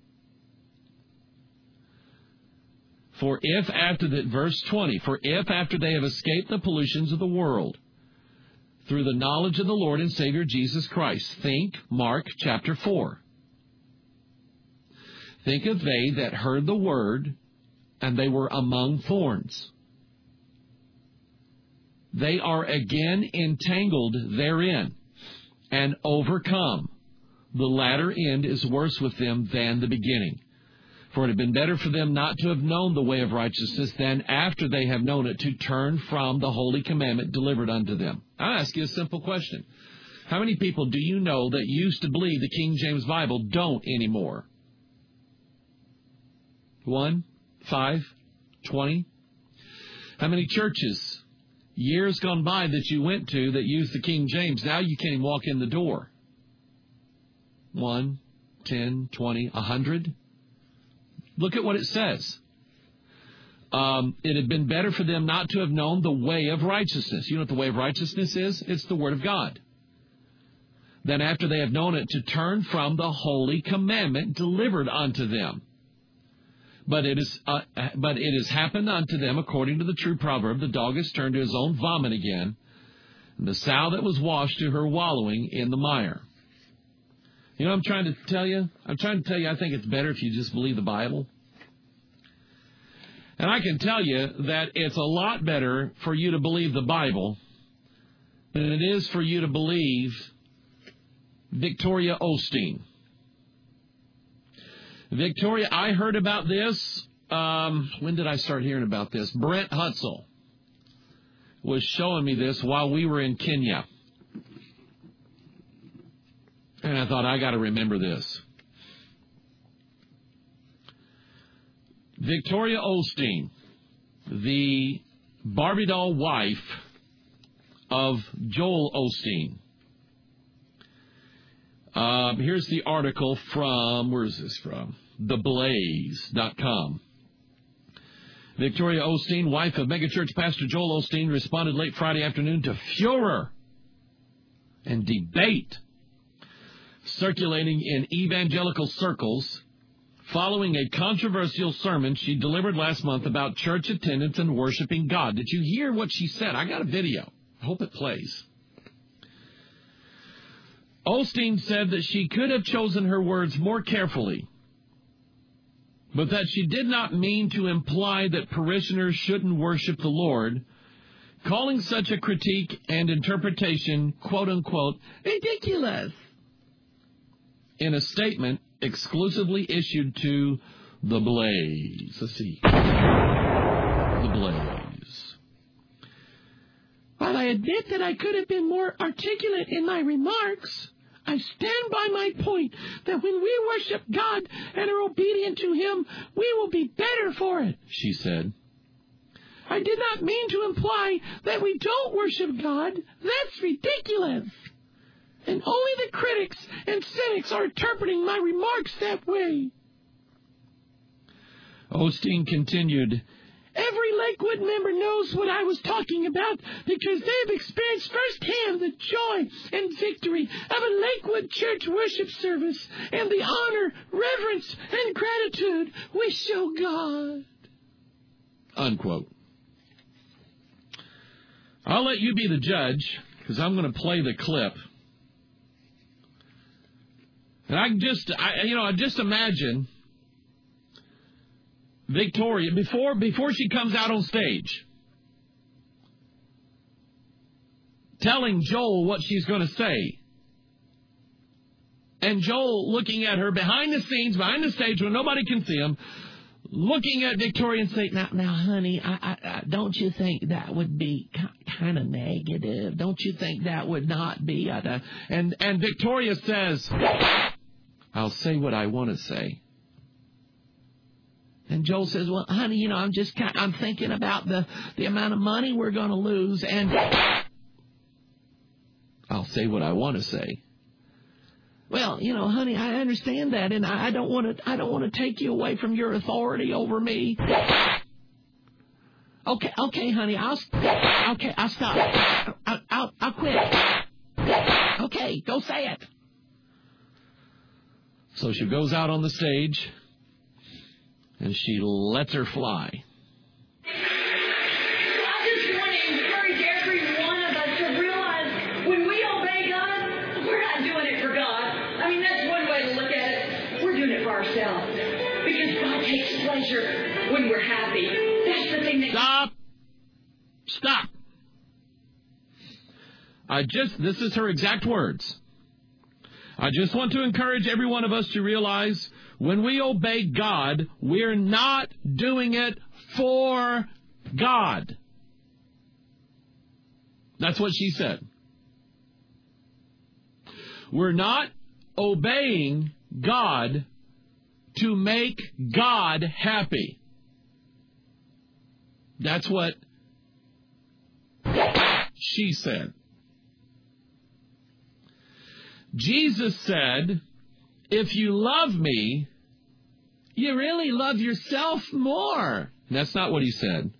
Verse 20, for if after they have escaped the pollutions of the world, through the knowledge of the Lord and Savior Jesus Christ, think, Mark chapter 4. Think of they that heard the word, and they were among thorns. They are again entangled therein, and overcome. The latter end is worse with them than the beginning. For it had been better for them not to have known the way of righteousness than after they have known it to turn from the holy commandment delivered unto them. I'll ask you a simple question. How many people do you know that used to believe the King James Bible don't anymore? 1, 5, 20? How many churches, years gone by that you went to that used the King James, now you can't even walk in the door? 1, 10, 20, 100? Look at what it says. It had been better for them not to have known the way of righteousness. You know what the way of righteousness is? It's the Word of God. than after they have known it to turn from the holy commandment delivered unto them. But it has happened unto them according to the true proverb, the dog has turned to his own vomit again, and the sow that was washed to her wallowing in the mire. You know what I'm trying to tell you? I'm trying to tell you I think it's better if you just believe the Bible. And I can tell you that it's a lot better for you to believe the Bible than it is for you to believe Victoria Osteen. Victoria, I heard about this. When did I start hearing about this? Brent Hutzel was showing me this while we were in Kenya. And I thought, I got to remember this. Victoria Osteen, the Barbie doll wife of Joel Osteen. Here's the article from, where is this from? TheBlaze.com. Victoria Osteen, wife of megachurch pastor Joel Osteen, responded late Friday afternoon to furor and debate circulating in evangelical circles following a controversial sermon she delivered last month about church attendance and worshiping God. Did you hear what she said? I got a video. I hope it plays. Osteen said that she could have chosen her words more carefully, but that she did not mean to imply that parishioners shouldn't worship the Lord, calling such a critique and interpretation, quote-unquote, ridiculous, in a statement exclusively issued to The Blaze. Let's see. The Blaze. While I admit that I could have been more articulate in my remarks, I stand by my point that when we worship God and are obedient to Him, we will be better for it, she said. I did not mean to imply that we don't worship God. That's ridiculous. And only the critics and cynics are interpreting my remarks that way. Osteen continued, every Lakewood member knows what I was talking about because they've experienced firsthand the joy and victory of a Lakewood church worship service and the honor, reverence, and gratitude we show God. Unquote. I'll let you be the judge because I'm going to play the clip. And I just imagine Victoria, before she comes out on stage, telling Joel what she's going to say. And Joel looking at her behind the scenes, behind the stage where nobody can see him, looking at Victoria and saying, now, honey, I don't you think that would be kind of negative? Don't you think that would not be? And Victoria says, I'll say what I want to say. And Joel says, well, honey, I'm thinking about the amount of money we're going to lose, and I'll say what I want to say. Well, honey, I understand that, and I don't want to take you away from your authority over me. Okay, honey, I'll stop. I'll quit. Okay, go say it. So she goes out on the stage, and she lets her fly. I just want to encourage every one of us to realize when we obey God, we're not doing it for God. I mean, that's one way to look at it. We're doing it for ourselves. Because God takes pleasure when we're happy. That's the thing that... Stop. This is her exact words. I just want to encourage every one of us to realize when we obey God, we're not doing it for God. That's what she said. We're not obeying God to make God happy. That's what she said. Jesus said, if you love me, you really love yourself more. That's not what he said.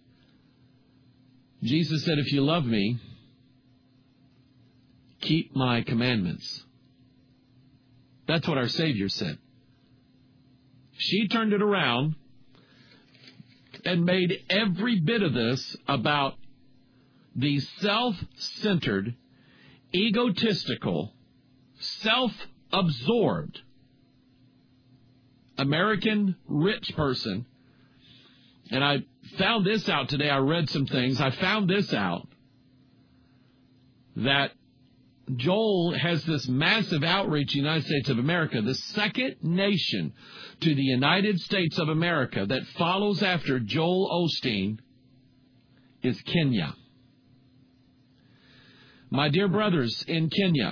Jesus said, if you love me, keep my commandments. That's what our Savior said. She turned it around and made every bit of this about the self-centered, egotistical, self-absorbed American rich person. And I found this out today. I read some things. I found this out, that Joel has this massive outreach in the United States of America. The second nation to the United States of America that follows after Joel Osteen is Kenya. My dear brothers in Kenya,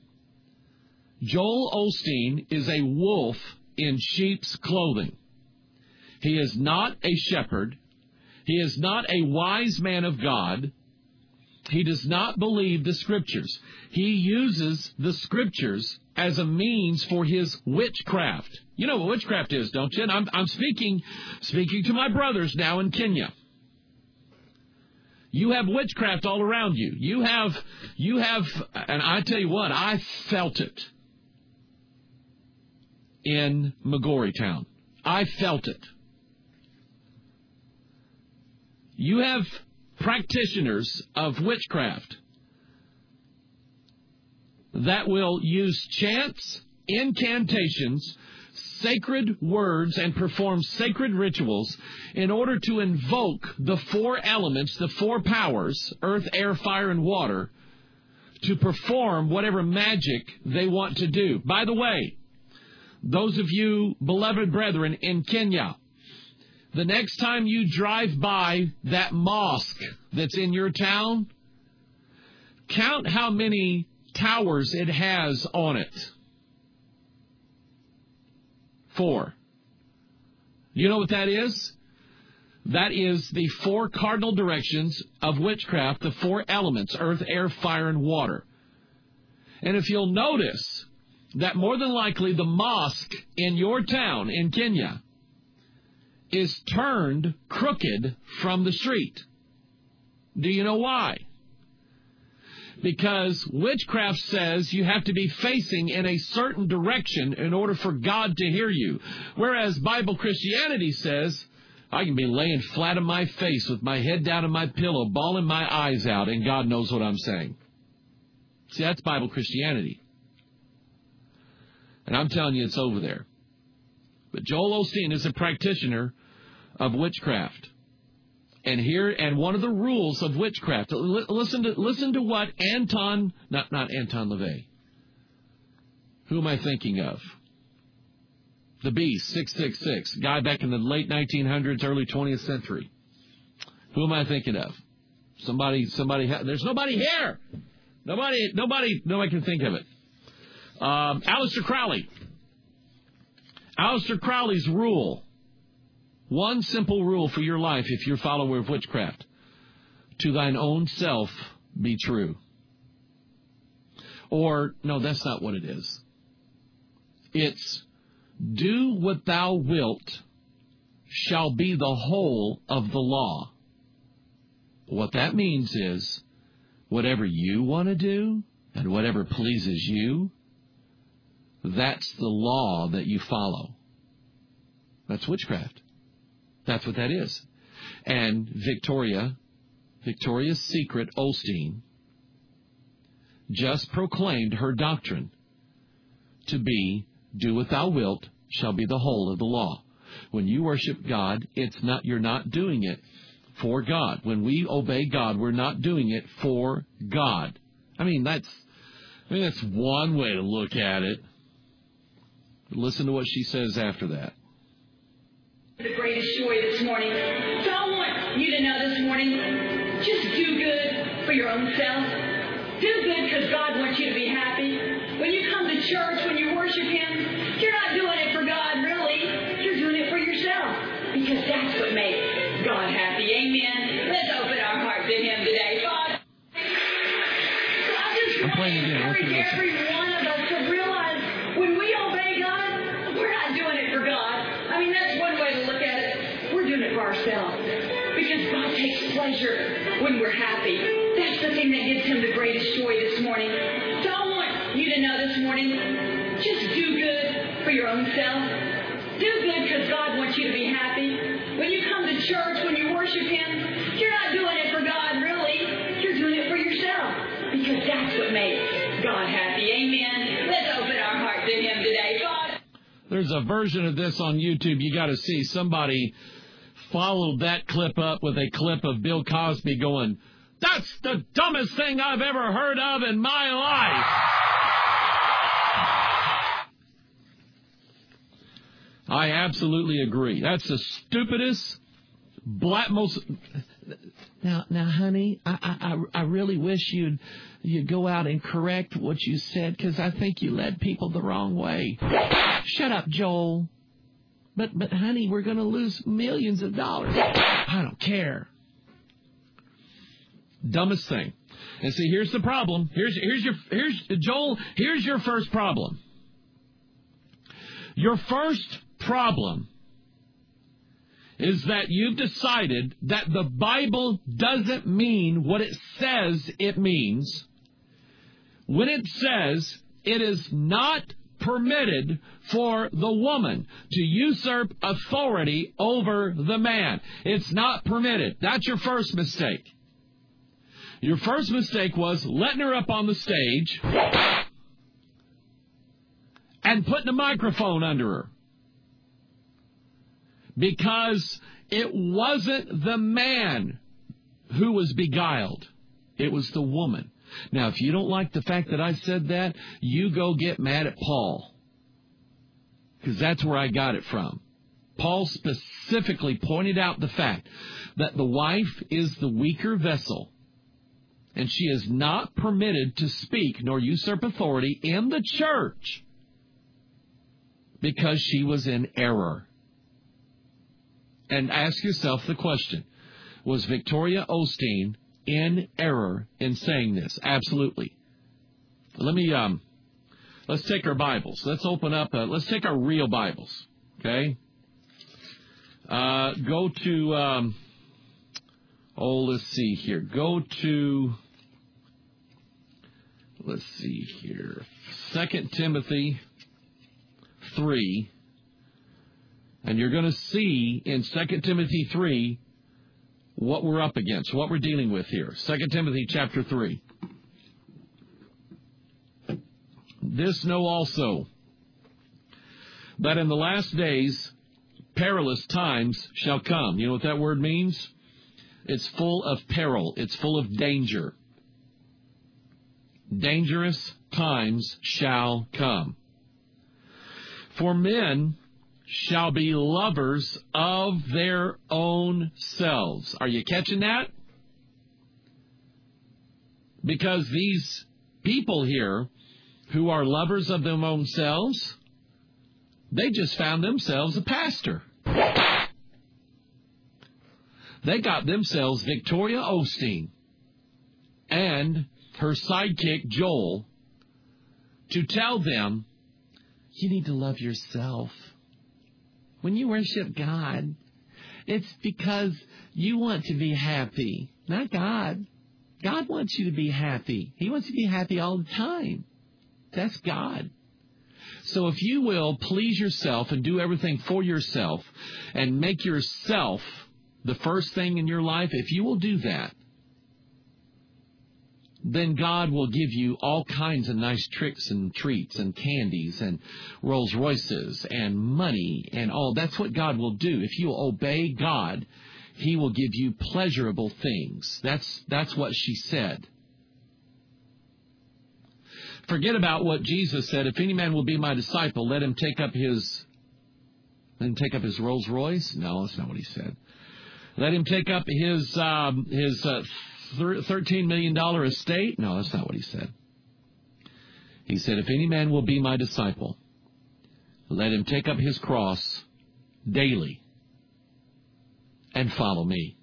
Joel Osteen is a wolf in sheep's clothing. He is not a shepherd. He is not a wise man of God. He does not believe the Scriptures. He uses the Scriptures as a means for his witchcraft. You know what witchcraft is, don't you? And I'm speaking to my brothers now in Kenya. You have witchcraft all around you. You have, and I tell you what, I felt it in Magori Town. I felt it. You have practitioners of witchcraft that will use chants, incantations, sacred words, and perform sacred rituals in order to invoke the four elements, the four powers, earth, air, fire, and water, to perform whatever magic they want to do. By the way, those of you beloved brethren in Kenya, the next time you drive by that mosque that's in your town, count how many towers it has on it. 4. You know what that is? That is the 4 cardinal directions of witchcraft, the 4 elements, earth, air, fire, and water. And if you'll notice that more than likely the mosque in your town in Kenya is turned crooked from the street. Do you know why? Because witchcraft says you have to be facing in a certain direction in order for God to hear you. Whereas Bible Christianity says, I can be laying flat on my face with my head down on my pillow, bawling my eyes out, and God knows what I'm saying. See, that's Bible Christianity. And I'm telling you, it's over there. But Joel Osteen is a practitioner of witchcraft. And one of the rules of witchcraft, listen to what not Anton LaVey. Who am I thinking of? The Beast, 666, guy back in the late 1900s, early 20th century. Who am I thinking of? Somebody, there's nobody here. Nobody can think of it. Aleister Crowley. Aleister Crowley's rule. One simple rule for your life if you're a follower of witchcraft. To thine own self be true. Or, no, that's not what it is. It's, do what thou wilt shall be the whole of the law. What that means is, whatever you want to do and whatever pleases you, that's the law that you follow. That's witchcraft. That's what that is. And Victoria's Secret Osteen just proclaimed her doctrine to be, do what thou wilt shall be the whole of the law. When you worship God, you're not doing it for God. When we obey God, we're not doing it for God. That's one way to look at it. Listen to what she says after that. The greatest joy this morning. So I want you to know this morning, just do good for your own self. Do good because God wants you to be happy. When you come to church, when you worship Him, you're not doing it for God, really. You're doing it for yourself. Because that's what makes God happy. Amen. Let's open our heart to Him today. Father, I just want to encourage every one of us to realize when we obey God, we're not doing it for God. That's one way to look at it. We're doing it for ourselves. Because God takes pleasure when we're happy. That's the thing that gives Him the greatest joy this morning. So I want you to know this morning, Just do good for your own self. Do good because God wants you to be happy. When you come to church, when you worship Him, you're not doing it for God, really. You're doing it for yourself. Because that's what makes God happy. Amen. Let's open our heart to Him today. God. There's a version of this on YouTube you got to see. Somebody followed that clip up with a clip of Bill Cosby going, "That's the dumbest thing I've ever heard of in my life." I absolutely agree. That's the stupidest, most. Now, honey, I really wish you'd go out and correct what you said, because I think you led people the wrong way. Shut up, Joel. But honey, we're going to lose millions of dollars. I don't care. Dumbest thing. And see, here's the problem. Here's Joel. Here's your first problem. Your first problem is that you've decided that the Bible doesn't mean what it says it means when it says it is not permitted for the woman to usurp authority over the man. It's not permitted. That's your first mistake. Your first mistake was letting her up on the stage and putting a microphone under her. Because it wasn't the man who was beguiled. It was the woman. Now, if you don't like the fact that I said that, you go get mad at Paul. Because that's where I got it from. Paul specifically pointed out the fact that the wife is the weaker vessel, and she is not permitted to speak nor usurp authority in the church because she was in error. And ask yourself the question, was Victoria Osteen in error in saying this? Absolutely. Let's take our Bibles. Let's open up, let's take our real Bibles, okay? Go to, let's see here. Let's see here, 2 Timothy 3. And you're going to see in 2 Timothy 3 what we're up against, what we're dealing with here. 2 Timothy chapter 3. This know also, that in the last days perilous times shall come. You know what that word means? It's full of peril. It's full of danger. Dangerous times shall come. For men shall be lovers of their own selves. Are you catching that? Because these people here who are lovers of their own selves, they just found themselves a pastor. They got themselves Victoria Osteen and her sidekick Joel to tell them, you need to love yourself. When you worship God, it's because you want to be happy, not God. God wants you to be happy. He wants you to be happy all the time. That's God. So if you will please yourself and do everything for yourself and make yourself the first thing in your life, if you will do that, then God will give you all kinds of nice tricks and treats and candies and Rolls Royces and money and all. That's what God will do. If you will obey God, He will give you pleasurable things. That's what she said. Forget about what Jesus said. If any man will be my disciple, let him take up his Rolls Royce. No, that's not what He said. Let him take up his $13 million estate? No, that's not what He said. He said, if any man will be my disciple, let him take up his cross daily and follow me.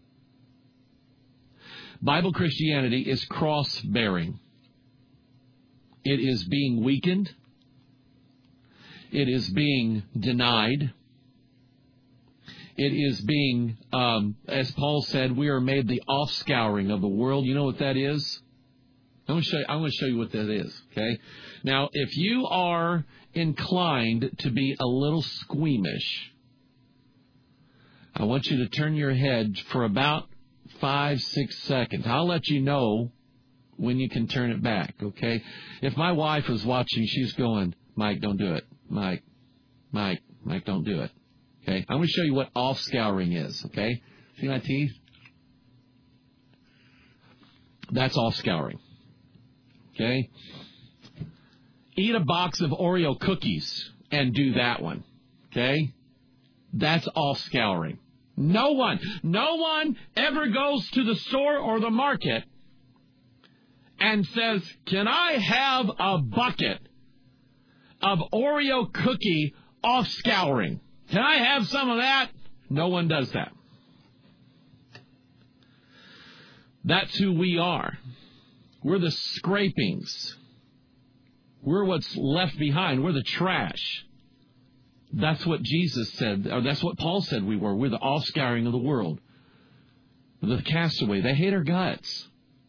Bible Christianity is cross-bearing. It is being weakened. It is being denied. It is being, as Paul said, we are made the offscouring of the world. You know what that is? I'm going to show you what that is, okay? Now, if you are inclined to be a little squeamish, I want you to turn your head for about 5-6 seconds. I'll let you know when you can turn it back, okay? If my wife was watching, she's going, Mike, don't do it. Mike, don't do it. Okay? I'm going to show you what off-scouring is, okay? See my teeth? That's off-scouring. Okay? Eat a box of Oreo cookies and do that one. Okay? That's off-scouring. No one ever goes to the store or the market and says, can I have a bucket of Oreo cookie off-scouring? Can I have some of that? No one does that. That's who we are. We're the scrapings. We're what's left behind. We're the trash. That's what Jesus said, or that's what Paul said we were. We're the offscouring of the world. The castaway. They hate our guts.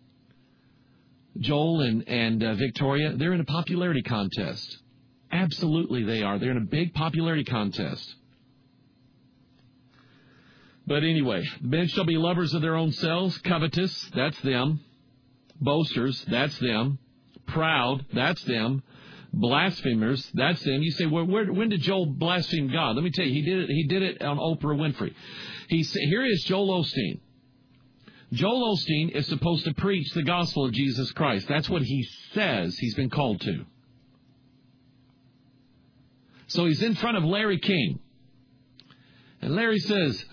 Joel and Victoria, they're in a popularity contest. Absolutely they are. They're in a big popularity contest. But anyway, men shall be lovers of their own selves, covetous, that's them. Boasters, that's them. Proud, that's them. Blasphemers, that's them. You say, well, when did Joel blaspheme God? Let me tell you, he did it on Oprah Winfrey. Here is Joel Osteen. Joel Osteen is supposed to preach the gospel of Jesus Christ. That's what he says he's been called to. So he's in front of Larry King. And Larry says,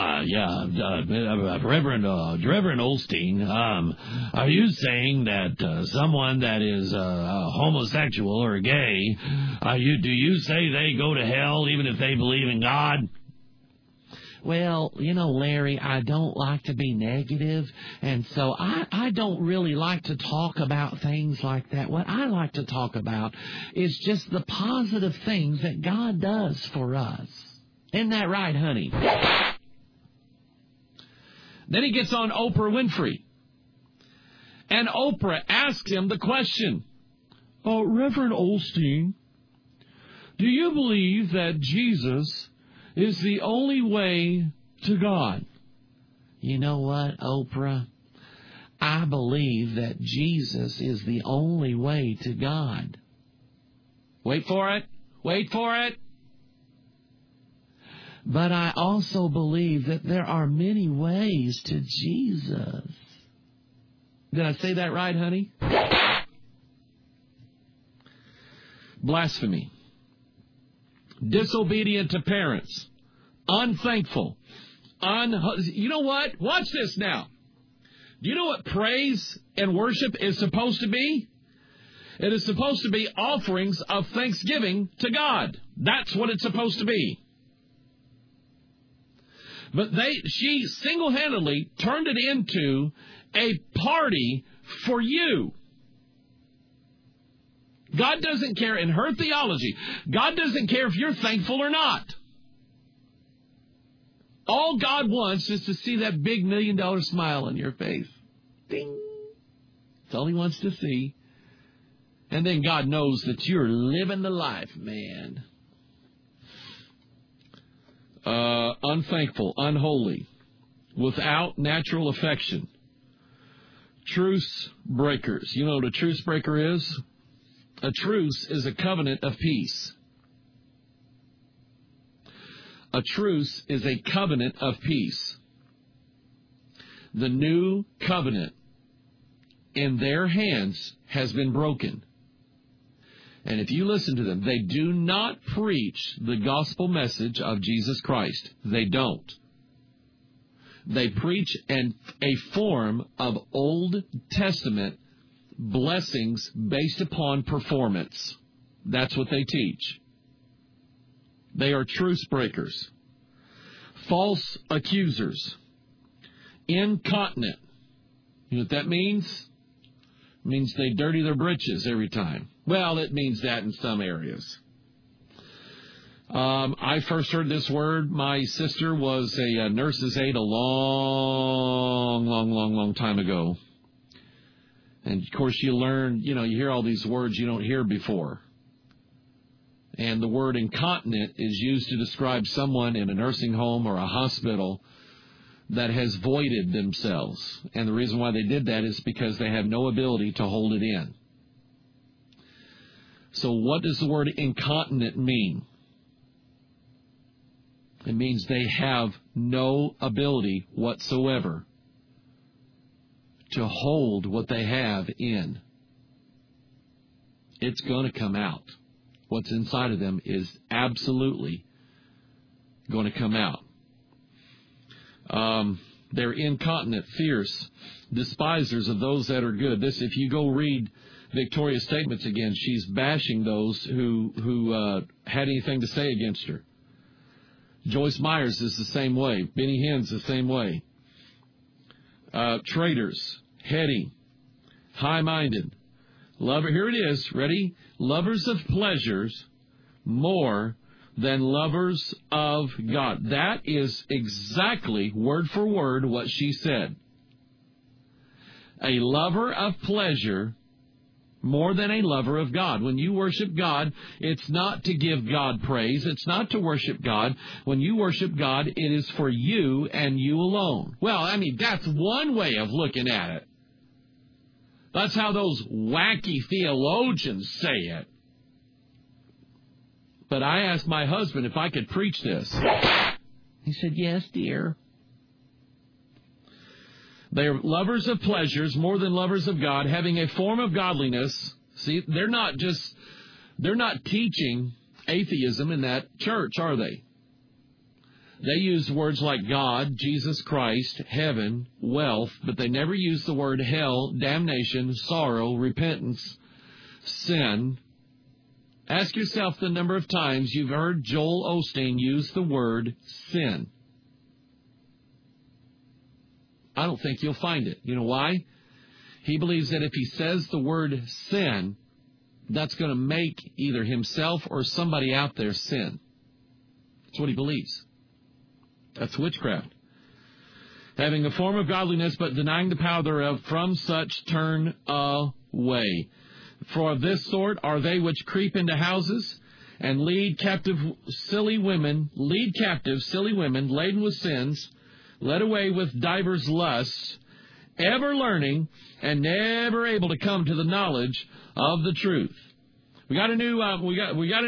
Reverend Osteen, are you saying that someone that is homosexual or gay, do you say they go to hell even if they believe in God? Well, Larry, I don't like to be negative, and so I don't really like to talk about things like that. What I like to talk about is just the positive things that God does for us. Isn't that right, honey? Then he gets on Oprah Winfrey. And Oprah asks him the question, Reverend Osteen, do you believe that Jesus is the only way to God? You know what, Oprah? I believe that Jesus is the only way to God. Wait for it. Wait for it. But I also believe that there are many ways to Jesus. Did I say that right, honey? Blasphemy. Disobedient to parents. Unthankful. You know what? Watch this now. Do you know what praise and worship is supposed to be? It is supposed to be offerings of thanksgiving to God. That's what it's supposed to be. But she single-handedly turned it into a party for you. God doesn't care, in her theology, God doesn't care if you're thankful or not. All God wants is to see that big $1 million smile on your face. Ding. That's all he wants to see. And then God knows that you're living the life, man. Unthankful, unholy, without natural affection. Truce breakers. You know what a truce breaker is? A truce is a covenant of peace. A truce is a covenant of peace. The new covenant in their hands has been broken. And if you listen to them, they do not preach the gospel message of Jesus Christ. They don't. They preach a form of Old Testament blessings based upon performance. That's what they teach. They are truce breakers. False accusers. Incontinent. You know what that means? It means they dirty their britches every time. Well, it means that in some areas. I first heard this word. My sister was a nurse's aide a long time ago. And, of course, you learn, you hear all these words you don't hear before. And the word incontinent is used to describe someone in a nursing home or a hospital that has voided themselves. And the reason why they did that is because they have no ability to hold it in. So what does the word incontinent mean? It means they have no ability whatsoever to hold what they have in. It's going to come out. What's inside of them is absolutely going to come out. They're incontinent, fierce, despisers of those that are good. This, if you go read Victoria's statements again, she's bashing those who had anything to say against her. Joyce Myers is the same way. Benny Hinn's the same way. Traitors, heady, high-minded. Here it is. Ready? Lovers of pleasures more than lovers of God. That is exactly, word for word, what she said. A lover of pleasure more than a lover of God. When you worship God, it's not to give God praise. It's not to worship God. When you worship God, it is for you and you alone. Well, that's one way of looking at it. That's how those wacky theologians say it. But I asked my husband if I could preach this. He said, yes, dear. They are lovers of pleasures more than lovers of God, having a form of godliness. See, they're not teaching atheism in that church, are they? They use words like God, Jesus Christ, heaven, wealth, but they never use the word hell, damnation, sorrow, repentance, sin. Ask yourself the number of times you've heard Joel Osteen use the word sin. I don't think you'll find it. You know why? He believes that if he says the word sin, that's going to make either himself or somebody out there sin. That's what he believes. That's witchcraft. Having a form of godliness, but denying the power thereof, from such turn away. For of this sort are they which creep into houses and lead captive silly women laden with sins, led away with divers lusts, ever learning and never able to come to the knowledge of the truth. We got a new 3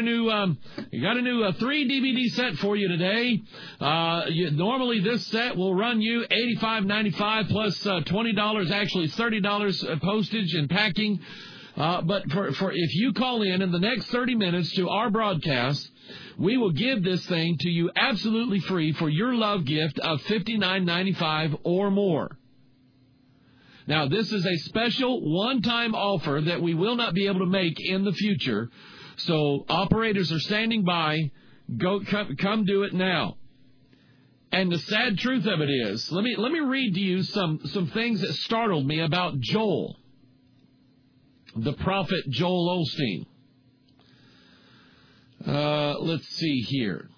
DVD set for you today. Normally this set will run you $85.95 plus $20, actually $30 postage and packing. But for if you call in the next 30 minutes to our broadcast, we will give this thing to you absolutely free for your love gift of $59.95 or more. Now, this is a special one-time offer that we will not be able to make in the future. So operators are standing by. Come do it now. And the sad truth of it is, let me read to you some things that startled me about Joel, the prophet Joel Osteen. Let's see here.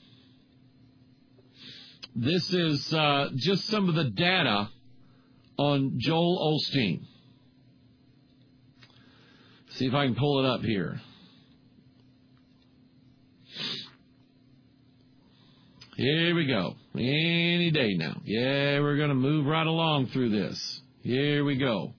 This is just some of the data on Joel Osteen. See if I can pull it up here. Here we go. Any day now. Yeah, we're going to move right along through this. Here we go.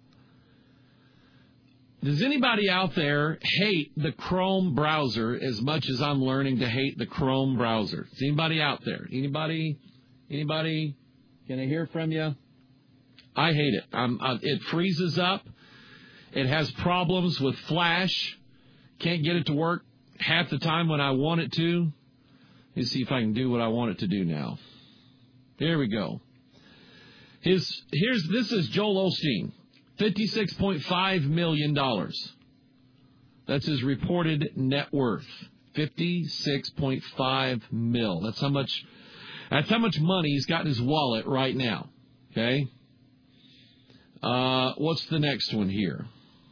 Does anybody out there hate the Chrome browser as much as I'm learning to hate the Chrome browser? Is anybody out there? Anybody? Can I hear from you? I hate it. It freezes up. It has problems with Flash. Can't get it to work half the time when I want it to. Let me see if I can do what I want it to do now. There we go. This is Joel Osteen. $56.5 million. That's his reported net worth. $56.5 million. That's how much money he's got in his wallet right now. Okay? What's the next one here?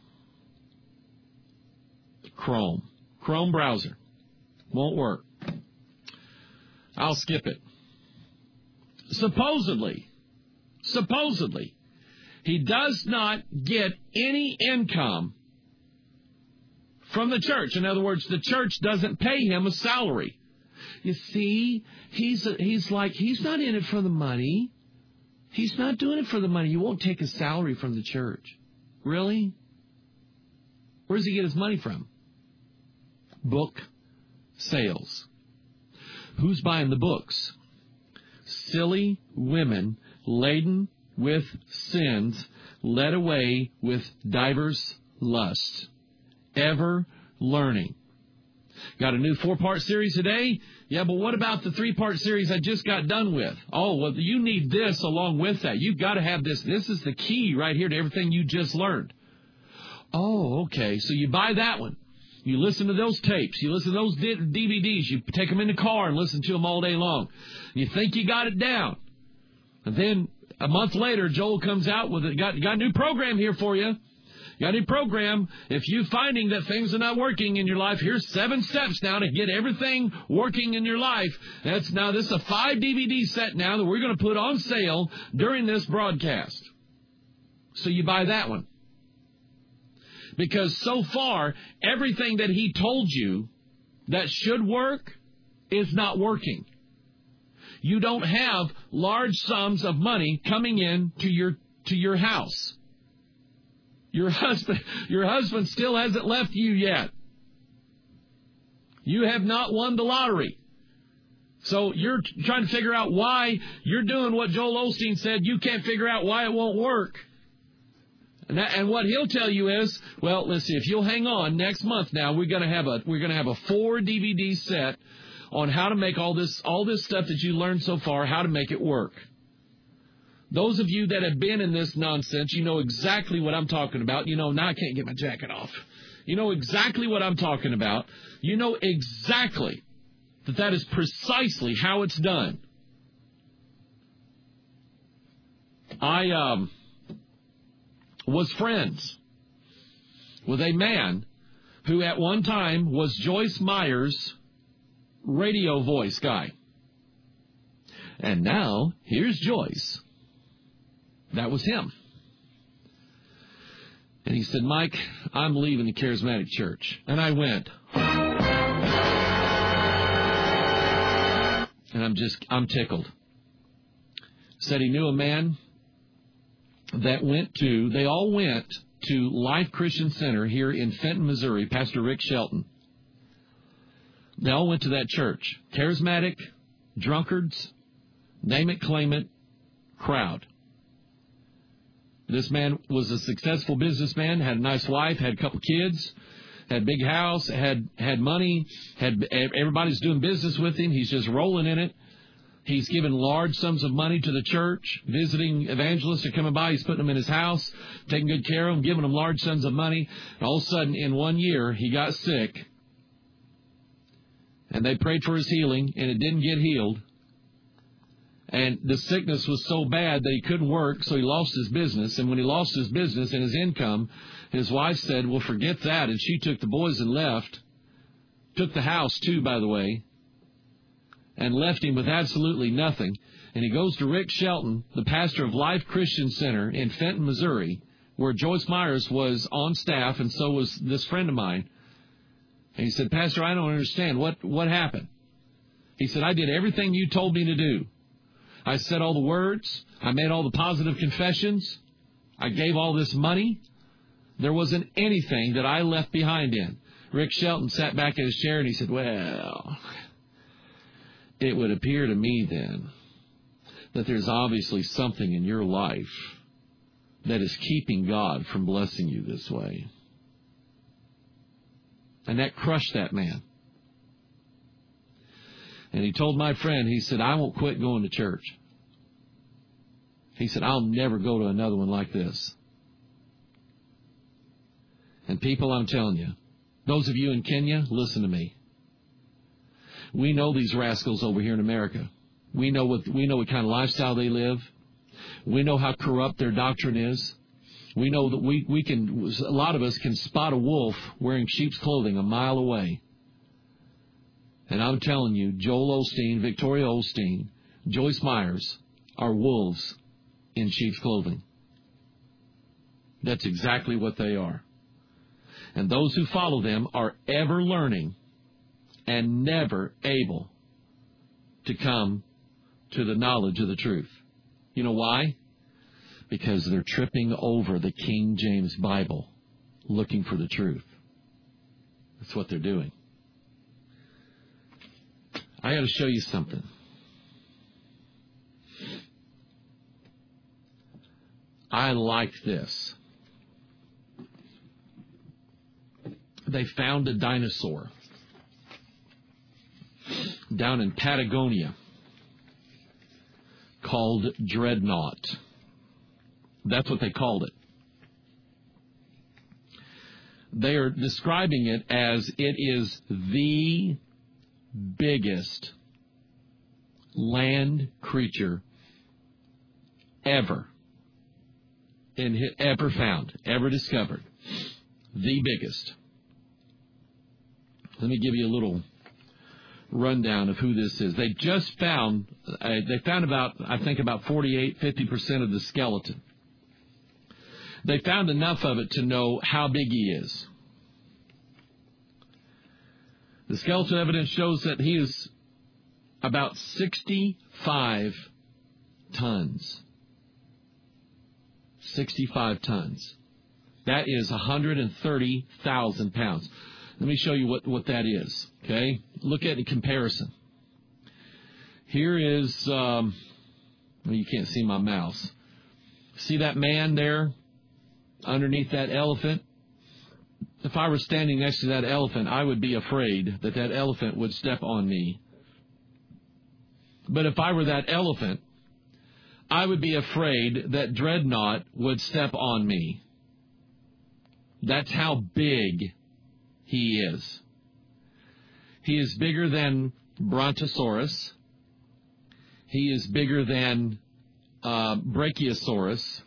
Chrome browser. Won't work. I'll skip it. Supposedly, He does not get any income from the church. In other words, the church doesn't pay him a salary. You see, he's not in it for the money. He's not doing it for the money. You won't take a salary from the church. Really? Where does he get his money from? Book sales. Who's buying the books? Silly women laden with sins, led away with divers lusts, ever learning. Got a new 4-part series today? Yeah, but what about the 3-part series I just got done with? Oh, well, you need this along with that. You've got to have this. This is the key right here to everything you just learned. Oh, okay. So you buy that one. You listen to those tapes. You listen to those DVDs. You take them in the car and listen to them all day long. You think you got it down. And then a month later, Joel comes out with got a new program here for you. Got a program. If you're finding that things are not working in your life, here's 7 steps now to get everything working in your life. This is a 5 DVD set now that we're going to put on sale during this broadcast. So you buy that one. Because so far, everything that he told you that should work is not working. You don't have large sums of money coming in to your house. Your husband still hasn't left you yet. You have not won the lottery. So you're trying to figure out why you're doing what Joel Osteen said. You can't figure out why it won't work. And what he'll tell you is, well, let's see, if you'll hang on, next month now we're going to have a 4 DVD set on how to make all this stuff that you learned so far, how to make it work. Those of you that have been in this nonsense, you know exactly what I'm talking about. You know, now I can't get my jacket off. You know exactly what I'm talking about. You know exactly that is precisely how it's done. I was friends with a man who at one time was Joyce Meyer's radio voice guy. And now, here's Joyce. That was him. And he said, Mike, I'm leaving the Charismatic Church. And I went. And I'm tickled. Said he knew a man that they all went to Life Christian Center here in Fenton, Missouri, Pastor Rick Shelton. They all went to that church. Charismatic, drunkards, name it, claim it, crowd. This man was a successful businessman, had a nice wife, had a couple kids, had a big house, had money, everybody's doing business with him. He's just rolling in it. He's given large sums of money to the church. Visiting evangelists are coming by. He's putting them in his house, taking good care of them, giving them large sums of money. And all of a sudden, in 1 year, he got sick. And they prayed for his healing, and it didn't get healed. And the sickness was so bad that he couldn't work, so he lost his business. And when he lost his business and his income, his wife said, well, forget that. And she took the boys and left. Took the house, too, by the way. And left him with absolutely nothing. And he goes to Rick Shelton, the pastor of Life Christian Center in Fenton, Missouri, where Joyce Myers was on staff, and so was this friend of mine. And he said, Pastor, I don't understand. What happened? He said, I did everything you told me to do. I said all the words. I made all the positive confessions. I gave all this money. There wasn't anything that I left behind in. Rick Shelton sat back in his chair and he said, well, it would appear to me then that there's obviously something in your life that is keeping God from blessing you this way. And that crushed that man. And he told my friend, he said, I won't quit going to church. He said, I'll never go to another one like this. And people, I'm telling you, those of you in Kenya, listen to me. We know these rascals over here in America. We know what kind of lifestyle they live. We know how corrupt their doctrine is. We know that a lot of us can spot a wolf wearing sheep's clothing a mile away. And I'm telling you, Joel Osteen, Victoria Osteen, Joyce Myers are wolves in sheep's clothing. That's exactly what they are. And those who follow them are ever learning and never able to come to the knowledge of the truth. You know why? Because they're tripping over the King James Bible looking for the truth. That's what they're doing. I got to show you something. I like this. They found a dinosaur down in Patagonia called Dreadnought. That's what they called it. They are describing it as it is the biggest land creature ever found, ever discovered. The biggest. Let me give you a little rundown of who this is. They just found, about 50% of the skeleton. They found enough of it to know how big he is. The skeletal evidence shows that he is about 65 tons. 65 tons. That is 130,000 pounds. Let me show you what that is, okay? Look at the comparison. Here is, well, you can't see my mouse. See that man there underneath that elephant? If I were standing next to that elephant, I would be afraid that that elephant would step on me. But if I were that elephant, I would be afraid that Dreadnought would step on me. That's how big he is. He is bigger than Brontosaurus. He is bigger than Brachiosaurus.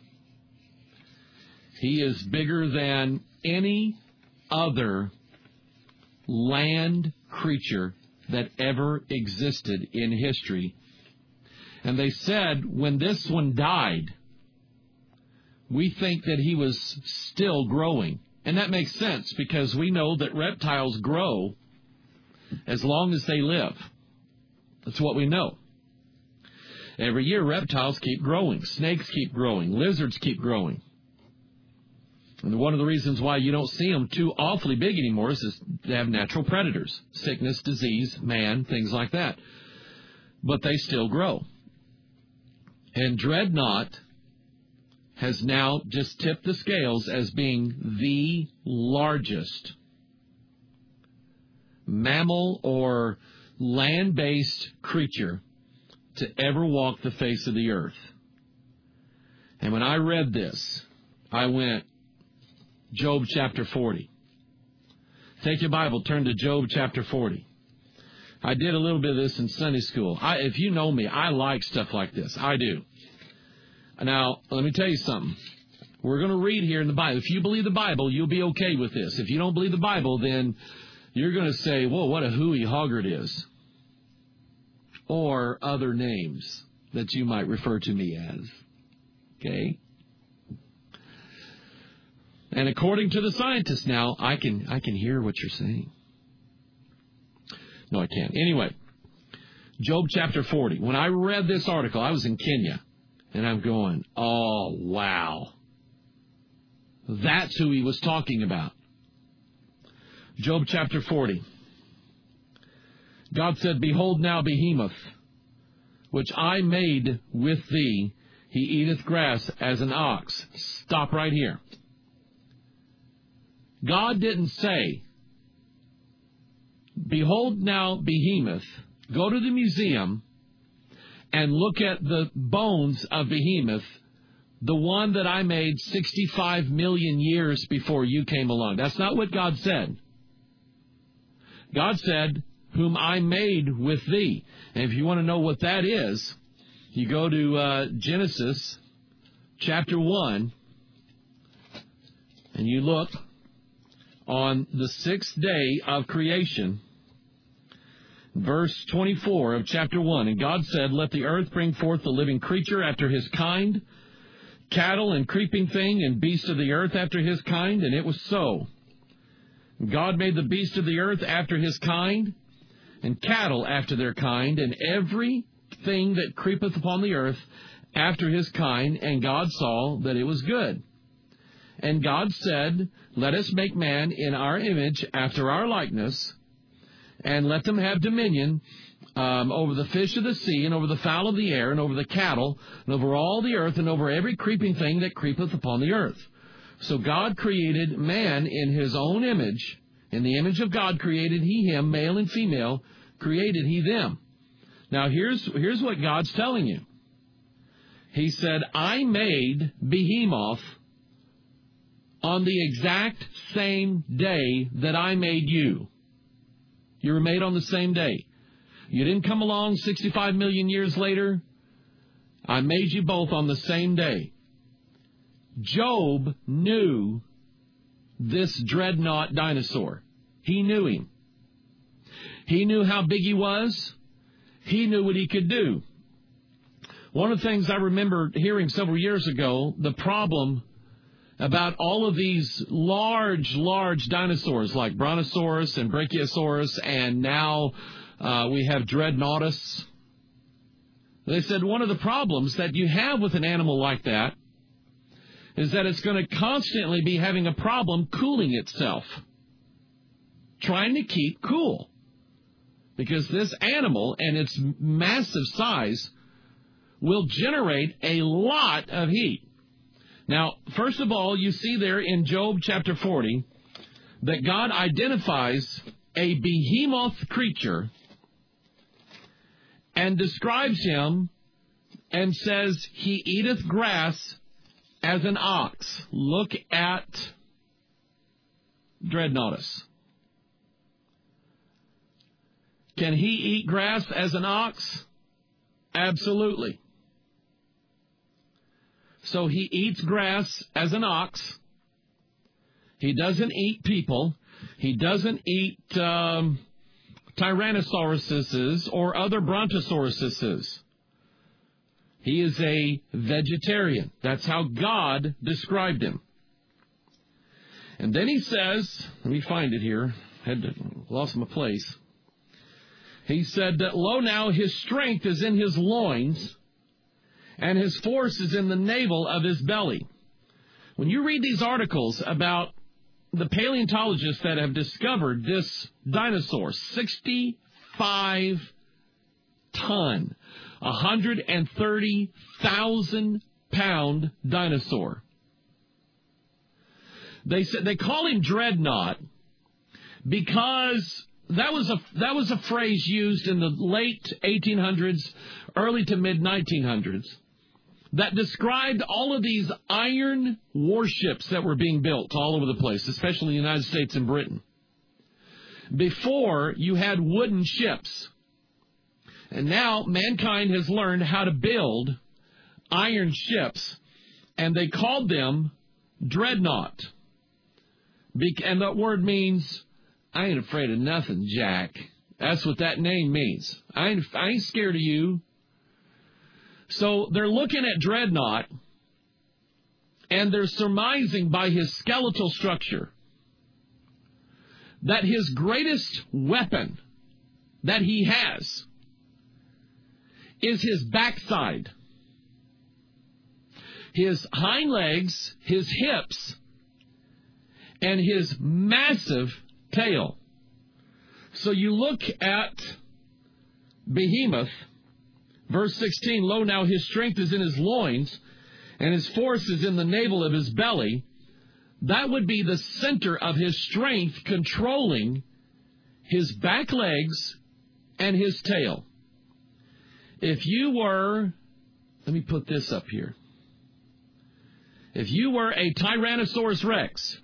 He is bigger than any other land creature that ever existed in history. And they said when this one died, we think that he was still growing. And that makes sense because we know that reptiles grow as long as they live. That's what we know. Every year reptiles keep growing. Snakes keep growing. Lizards keep growing. And one of the reasons why you don't see them too awfully big anymore is they have natural predators. Sickness, disease, man, things like that. But they still grow. And Dreadnought has now just tipped the scales as being the largest mammal or land-based creature to ever walk the face of the earth. And when I read this, I went, Job chapter 40. Take your Bible, turn to Job chapter 40. I did a little bit of this in Sunday school. If you know me, I like stuff like this. I do. Now, let me tell you something. We're going to read here in the Bible. If you believe the Bible, you'll be okay with this. If you don't believe the Bible, then you're going to say, whoa, what a hooey hogger it is. Or other names that you might refer to me as. Okay? And according to the scientists now, I can hear what you're saying. No, I can't. Anyway, Job chapter 40. When I read this article, I was in Kenya. And I'm going, oh, wow. That's who he was talking about. Job chapter 40. God said, behold now Behemoth, which I made with thee. He eateth grass as an ox. Stop right here. God didn't say, behold now Behemoth. Go to the museum and look at the bones of Behemoth, the one that I made 65 million years before you came along. That's not what God said. God said, whom I made with thee. And if you want to know what that is, you go to Genesis chapter 1, and you look on the sixth day of creation, verse 24 of chapter 1. And God said, let the earth bring forth the living creature after his kind, cattle and creeping thing and beast of the earth after his kind, and it was so. God made the beast of the earth after his kind, and cattle after their kind, and every thing that creepeth upon the earth after his kind, and God saw that it was good. And God said, let us make man in our image after our likeness, and let them have dominion over the fish of the sea, and over the fowl of the air, and over the cattle, and over all the earth, and over every creeping thing that creepeth upon the earth. So God created man in his own image. In the image of God created he him, male and female, created he them. Now here's what God's telling you. He said, I made Behemoth on the exact same day that I made you. You were made on the same day. You didn't come along 65 million years later. I made you both on the same day. Job knew this dreadnought dinosaur. He knew him. He knew how big he was. He knew what he could do. One of the things I remember hearing several years ago, the problem about all of these large dinosaurs like Brontosaurus and Brachiosaurus, and now we have Dreadnoughtus. They said one of the problems that you have with an animal like that is that it's going to constantly be having a problem cooling itself, trying to keep cool. Because this animal and its massive size will generate a lot of heat. Now, first of all, you see there in Job chapter 40 that God identifies a behemoth creature and describes him and says, he eateth grass as an ox. Look at Dreadnoughtus. Can he eat grass as an ox? Absolutely. So he eats grass as an ox. He doesn't eat people. He doesn't eat Tyrannosauruses or other Brontosauruses. He is a vegetarian. That's how God described him. And then he says, let me find it here. Lost my place. He said that, lo, now his strength is in his loins, and his force is in the navel of his belly. When you read these articles about the paleontologists that have discovered this dinosaur, 65-ton, 130,000-pound dinosaur. They call him Dreadnought because that was a phrase used in the late 1800s, early to mid 1900s, that described all of these iron warships that were being built all over the place, especially in the United States and Britain. Before, you had wooden ships. And now mankind has learned how to build iron ships, and they called them Dreadnought. And that word means, I ain't afraid of nothing, Jack. That's what that name means. I ain't scared of you. So they're looking at Dreadnought, and they're surmising by his skeletal structure that his greatest weapon that he has is his backside. His hind legs, his hips, and his massive tail. So you look at Behemoth, verse 16, lo, now his strength is in his loins, and his force is in the navel of his belly. That would be the center of his strength, controlling his back legs and his tail. If you were, let me put this up here. If you were a Tyrannosaurus Rex,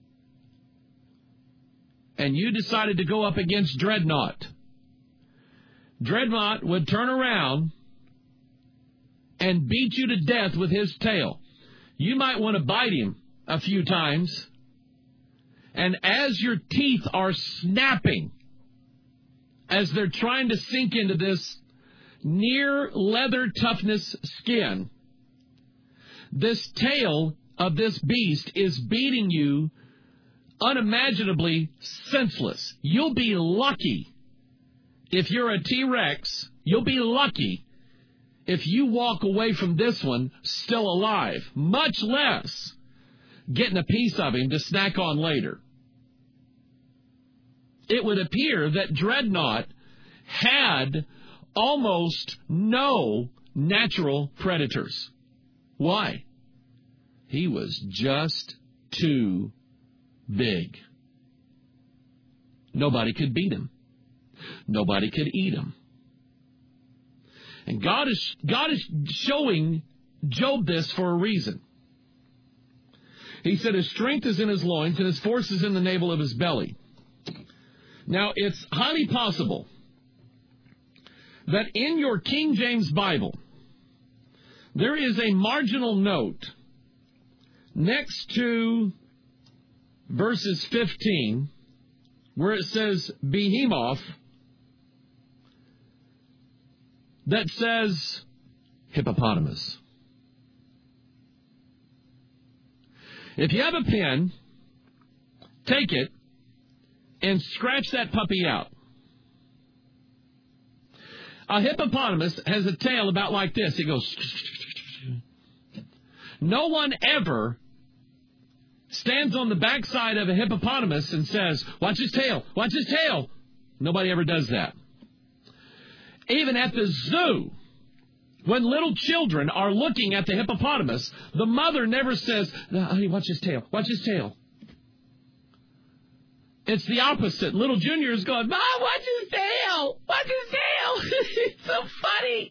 and you decided to go up against Dreadnought, Dreadnought would turn around and beat you to death with his tail. You might want to bite him a few times, and as your teeth are snapping, as they're trying to sink into this near leather toughness skin, this tail of this beast is beating you unimaginably senseless. You'll be lucky if you're a T-Rex. You'll be lucky if you walk away from this one still alive, much less getting a piece of him to snack on later. It would appear that Dreadnought had almost no natural predators. Why? He was just too big. Nobody could beat him. Nobody could eat him. And God is showing Job this for a reason. He said his strength is in his loins and his force is in the navel of his belly. Now, it's highly possible that in your King James Bible, there is a marginal note next to verses 15 where it says Behemoth that says hippopotamus. If you have a pen, take it and scratch that puppy out. A hippopotamus has a tail about like this. It goes. No one ever stands on the backside of a hippopotamus and says, watch his tail, watch his tail. Nobody ever does that. Even at the zoo, when little children are looking at the hippopotamus, the mother never says, honey, watch his tail, watch his tail. It's the opposite. Little Junior is going, Mom, watch his tail, watch his tail. It's so funny.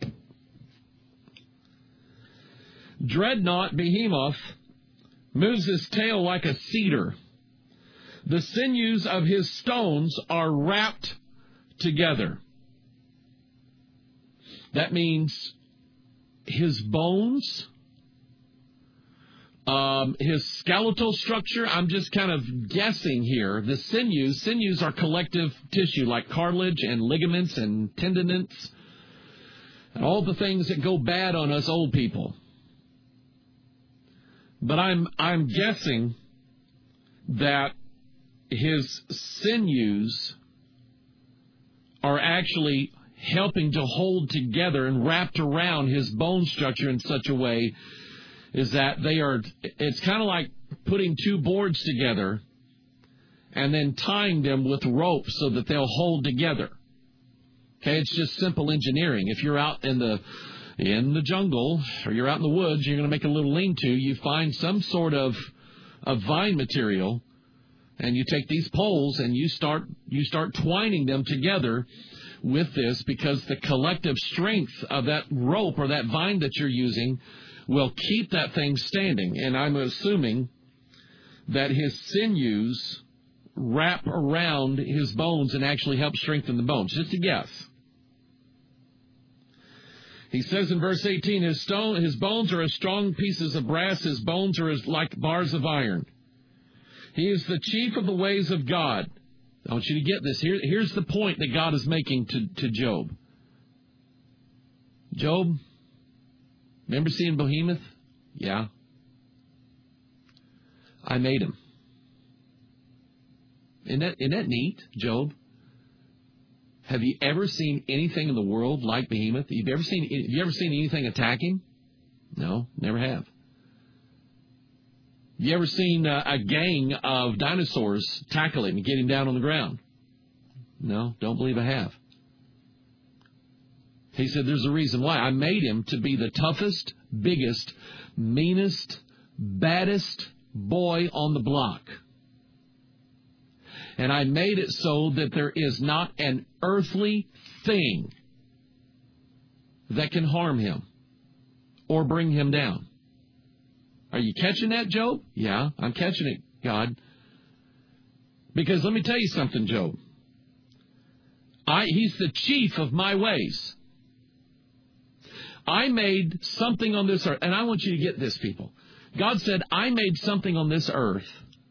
Dreadnought, Behemoth, moves his tail like a cedar. The sinews of his stones are wrapped together. That means his bones, his skeletal structure, I'm just kind of guessing here. The sinews are collective tissue like cartilage and ligaments and tendons and all the things that go bad on us old people. But I'm guessing that his sinews are actually helping to hold together and wrapped around his bone structure in such a way is that it's kind of like putting two boards together and then tying them with rope so that they'll hold together. Okay, it's just simple engineering. If you're out in the jungle or you're out in the woods, you're going to make a little lean-to, you find some sort of vine material and you take these poles and you start twining them together with this, because the collective strength of that rope or that vine that you're using will keep that thing standing. And I'm assuming that his sinews wrap around his bones and actually help strengthen the bones. Just a guess. He says in verse 18, his bones are as strong pieces of brass, his bones are as like bars of iron. He is the chief of the ways of God. I want you to get this. Here's the point that God is making to Job. Job, remember seeing Behemoth? Yeah. I made him. Isn't that neat, Job? Have you ever seen anything in the world like Behemoth? Have you ever seen anything attack him? No, never have. You ever seen a gang of dinosaurs tackle him and get him down on the ground? No, don't believe I have. He said there's a reason why. I made him to be the toughest, biggest, meanest, baddest boy on the block. And I made it so that there is not an earthly thing that can harm him or bring him down. Are you catching that, Job? Yeah, I'm catching it, God. Because let me tell you something, Job. He's the chief of my ways. I made something on this earth, and I want you to get this, people. God said, I made something on this earth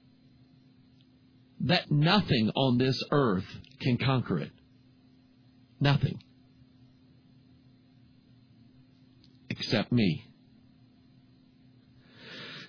that nothing on this earth can conquer it. Nothing. Except me.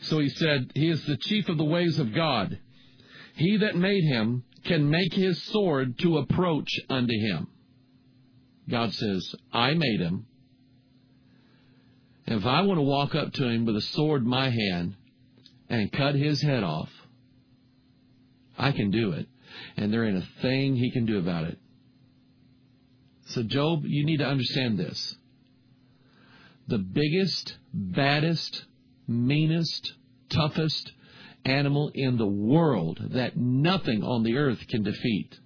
So he said, he is the chief of the ways of God. He that made him can make his sword to approach unto him. God says, I made him. And if I want to walk up to him with a sword in my hand and cut his head off, I can do it. And there ain't a thing he can do about it. So, Job, you need to understand this. The biggest, baddest, meanest, toughest animal in the world that nothing on the earth can defeat,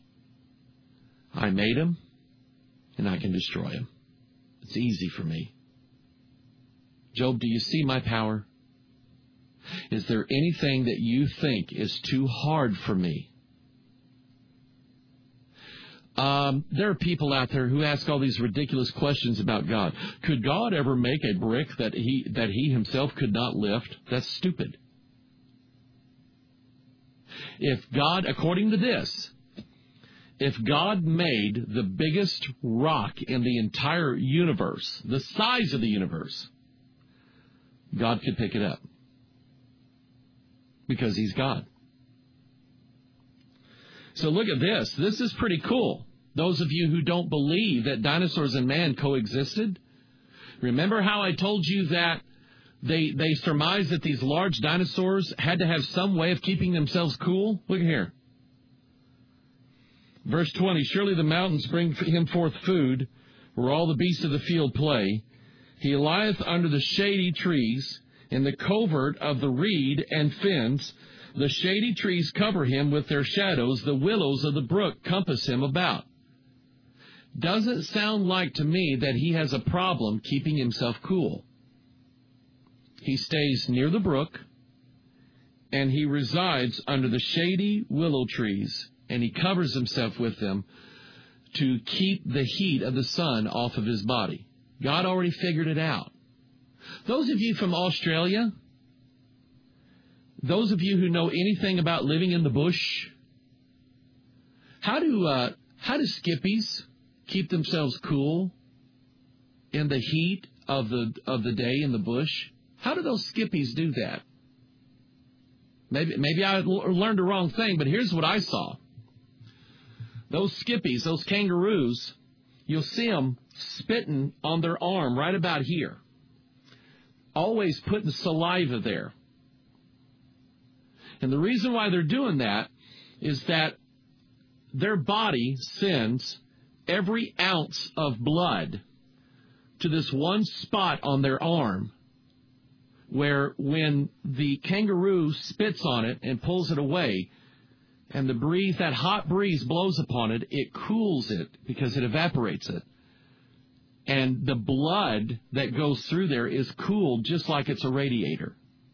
I made him, and I can destroy him. It's easy for me. Job, do you see my power? Is there anything that you think is too hard for me? There are people out there who ask all these ridiculous questions about God. Could God ever make a brick that he himself could not lift? That's stupid. If God, according to this, if God made the biggest rock in the entire universe, the size of the universe, God could pick it up. Because he's God. So look at this. This is pretty cool. Those of you who don't believe that dinosaurs and man coexisted, remember how I told you that they surmised that these large dinosaurs had to have some way of keeping themselves cool? Look here. Verse 20, surely the mountains bring him forth food, where all the beasts of the field play. He lieth under the shady trees, in the covert of the reed and fens. The shady trees cover him with their shadows. The willows of the brook compass him about. Doesn't sound like to me that he has a problem keeping himself cool. He stays near the brook, and he resides under the shady willow trees, and he covers himself with them to keep the heat of the sun off of his body. God already figured it out. Those of you from Australia, those of you who know anything about living in the bush, how do skippies keep themselves cool in the heat of the day in the bush? How do those skippies do that? Maybe I learned the wrong thing, but here's what I saw. Those skippies, those kangaroos, you'll see them spitting on their arm right about here. Always putting saliva there. And the reason why they're doing that is that their body sends every ounce of blood to this one spot on their arm, where when the kangaroo spits on it and pulls it away, and that hot breeze blows upon it, it cools it because it evaporates it. And the blood that goes through there is cooled just like it's a radiator.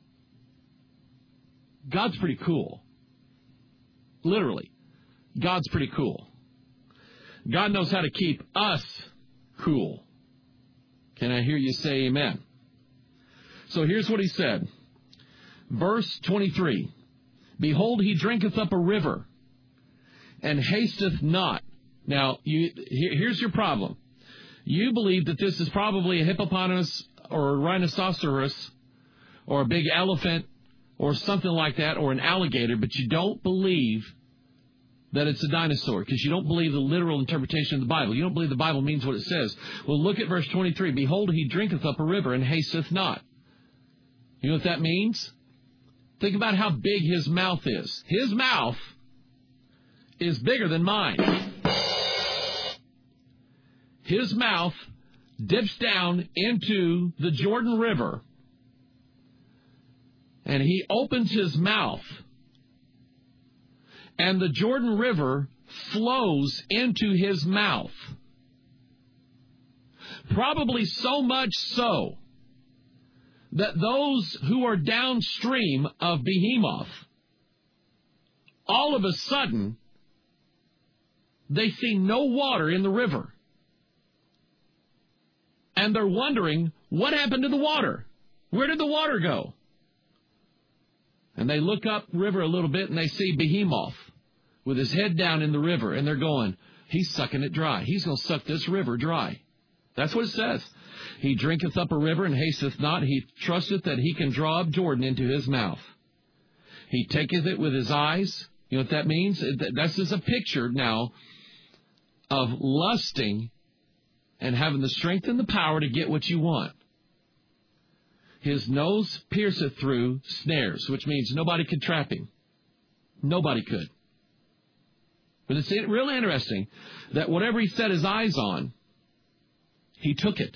God's pretty cool. Literally. God's pretty cool. God knows how to keep us cool. Can I hear you say amen? So here's what he said. Verse 23. Behold, he drinketh up a river, and hasteth not. Now, here's your problem. You believe that this is probably a hippopotamus or a rhinoceros or a big elephant or something like that, or an alligator, but you don't believe that it's a dinosaur because you don't believe the literal interpretation of the Bible. You don't believe the Bible means what it says. Well, look at verse 23. Behold, he drinketh up a river and hasteth not. You know what that means? Think about how big his mouth is. His mouth is bigger than mine. His mouth dips down into the Jordan River, and he opens his mouth, and the Jordan River flows into his mouth. Probably so much so that those who are downstream of Behemoth, all of a sudden, they see no water in the river. And they're wondering, what happened to the water? Where did the water go? And they look up river a little bit and they see Behemoth with his head down in the river. And they're going, he's sucking it dry. He's going to suck this river dry. That's what it says. He drinketh up a river and hasteth not. He trusteth that he can draw up Jordan into his mouth. He taketh it with his eyes. You know what that means? That's just a picture now of lusting and having the strength and the power to get what you want. His nose pierceth through snares, which means nobody could trap him. Nobody could. But it's really interesting that whatever he set his eyes on, he took it.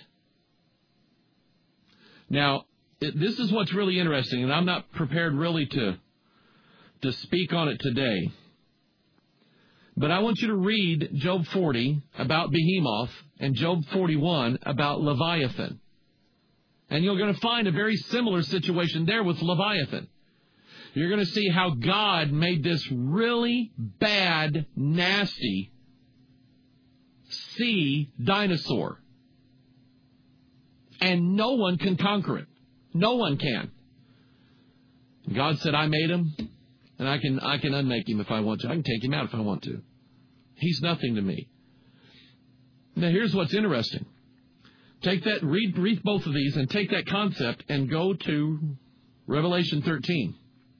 Now, this is what's really interesting, and I'm not prepared really to speak on it today. But I want you to read Job 40 about Behemoth and Job 41 about Leviathan. And you're going to find a very similar situation there with Leviathan. You're going to see how God made this really bad, nasty sea dinosaur. And no one can conquer it. No one can. God said, I made him, and I can unmake him if I want to. I can take him out if I want to. He's nothing to me. Now, here's what's interesting. Take that, read both of these, and take that concept and go to Revelation 13.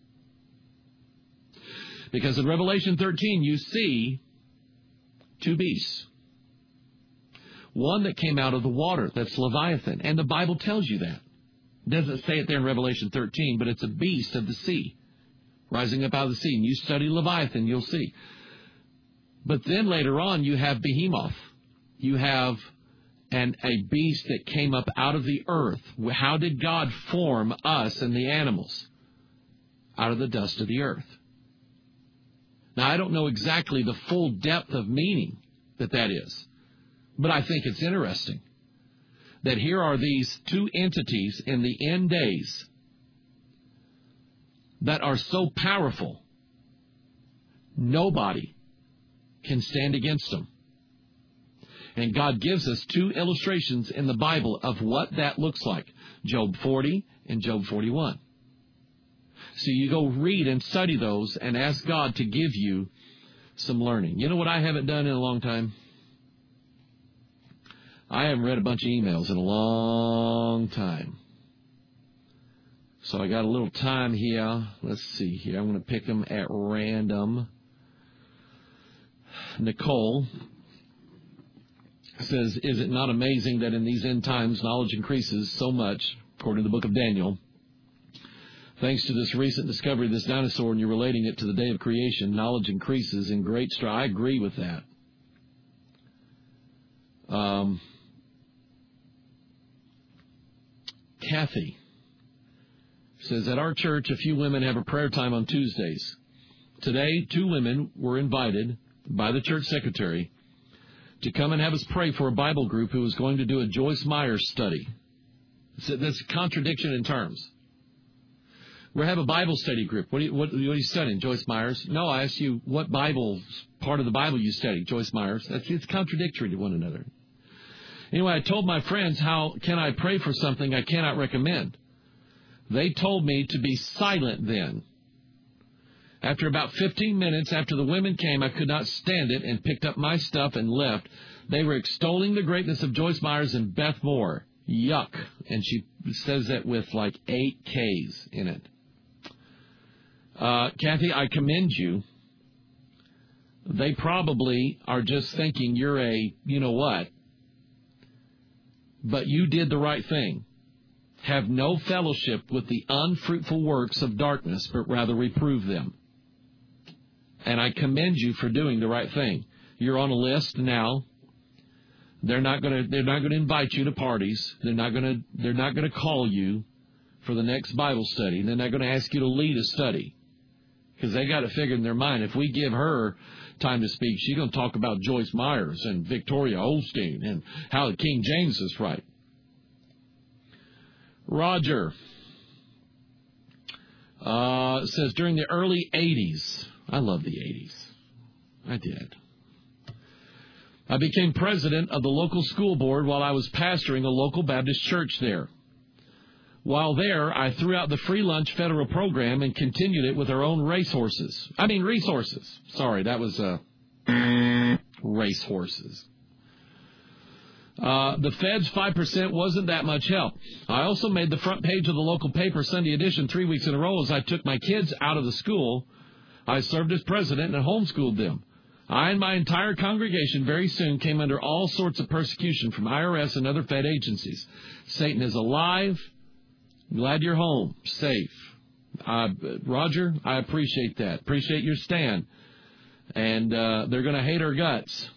Because in Revelation 13, you see two beasts. One that came out of the water, that's Leviathan. And the Bible tells you that. It doesn't say it there in Revelation 13, but it's a beast of the sea, rising up out of the sea. And you study Leviathan, you'll see. But then later on, you have Behemoth. You have a beast that came up out of the earth. How did God form us and the animals? Out of the dust of the earth. Now, I don't know exactly the full depth of meaning that is, but I think it's interesting that here are these two entities in the end days that are so powerful, nobody can stand against them. And God gives us two illustrations in the Bible of what that looks like, Job 40 and Job 41. So you go read and study those and ask God to give you some learning. You know what I haven't done in a long time? I haven't read a bunch of emails in a long time. So I got a little time here. Let's see here. I'm going to pick them at random. Nicole says, is it not amazing that in these end times knowledge increases so much, according to the book of Daniel? Thanks to this recent discovery of this dinosaur, and you're relating it to the day of creation, knowledge increases in great stride. I agree with that. Kathy says, at our church, a few women have a prayer time on Tuesdays. Today, 2 women were invited by the church secretary to come and have us pray for a Bible group who was going to do a Joyce Meyer study. That's a contradiction in terms. We have a Bible study group. What are you studying? Joyce Myers? No, I asked you what part of the Bible you study. Joyce Myers. It's contradictory to one another. Anyway, I told my friends, how can I pray for something I cannot recommend? They told me to be silent then. After about 15 minutes after the women came, I could not stand it and picked up my stuff and left. They were extolling the greatness of Joyce Myers and Beth Moore. Yuck. And she says that with like 8 Ks in it. Kathy, I commend you. They probably are just thinking you're a you-know-what. But you did the right thing. Have no fellowship with the unfruitful works of darkness, but rather reprove them. And I commend you for doing the right thing. You're on a list now. They're not going to invite you to parties. They're not going to call you for the next Bible study. They're not going to ask you to lead a study. Because they got it figured in their mind, if we give her time to speak, she's going to talk about Joyce Myers and Victoria Osteen and how the King James is right. Roger says, during the early 80s, I love the 80s. I did. I became president of the local school board while I was pastoring a local Baptist church there. While there, I threw out the free lunch federal program and continued it with our own resources. Sorry, that was racehorses. The Fed's 5% wasn't that much help. I also made the front page of the local paper Sunday edition 3 weeks in a row as I took my kids out of the school. I served as president and homeschooled them. I and my entire congregation very soon came under all sorts of persecution from IRS and other Fed agencies. Satan is alive. Glad you're home, safe. Roger, I appreciate that. Appreciate your stand. And they're going to hate our guts.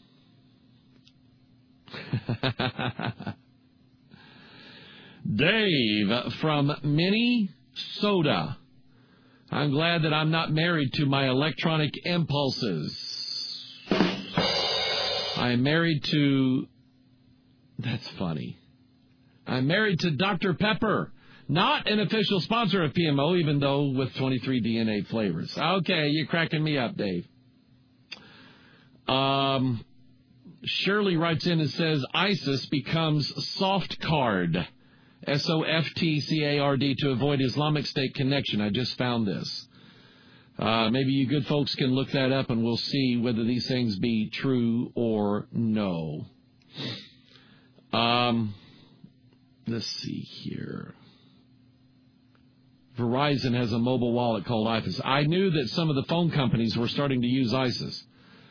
Dave from Minnesota. I'm glad that I'm not married to my electronic impulses. I'm married to... That's funny. I'm married to Dr. Pepper. Not an official sponsor of PMO, even though with 23 DNA flavors. Okay, you're cracking me up, Dave. Shirley writes in and says, ISIS becomes soft card, SOFTCARD, to avoid Islamic State connection. I just found this. Maybe you good folks can look that up and we'll see whether these things be true or no. Let's see here. Verizon has a mobile wallet called ISIS. I knew that some of the phone companies were starting to use ISIS.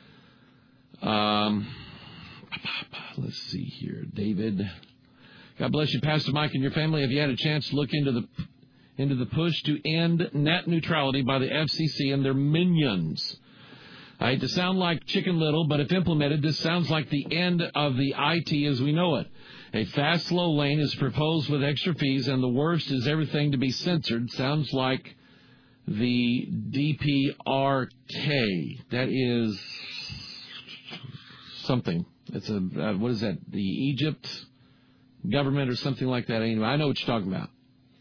Let's see here. David. God bless you, Pastor Mike, and your family. Have you had a chance to look into the push to end net neutrality by the FCC and their minions? I hate to sound like Chicken Little, but if implemented, this sounds like the end of the IT as we know it. A fast, slow lane is proposed with extra fees, and the worst is everything to be censored. Sounds like the DPRK. That is something. It's a, what is that, the Egypt government or something like that? Anyway, I know what you're talking about.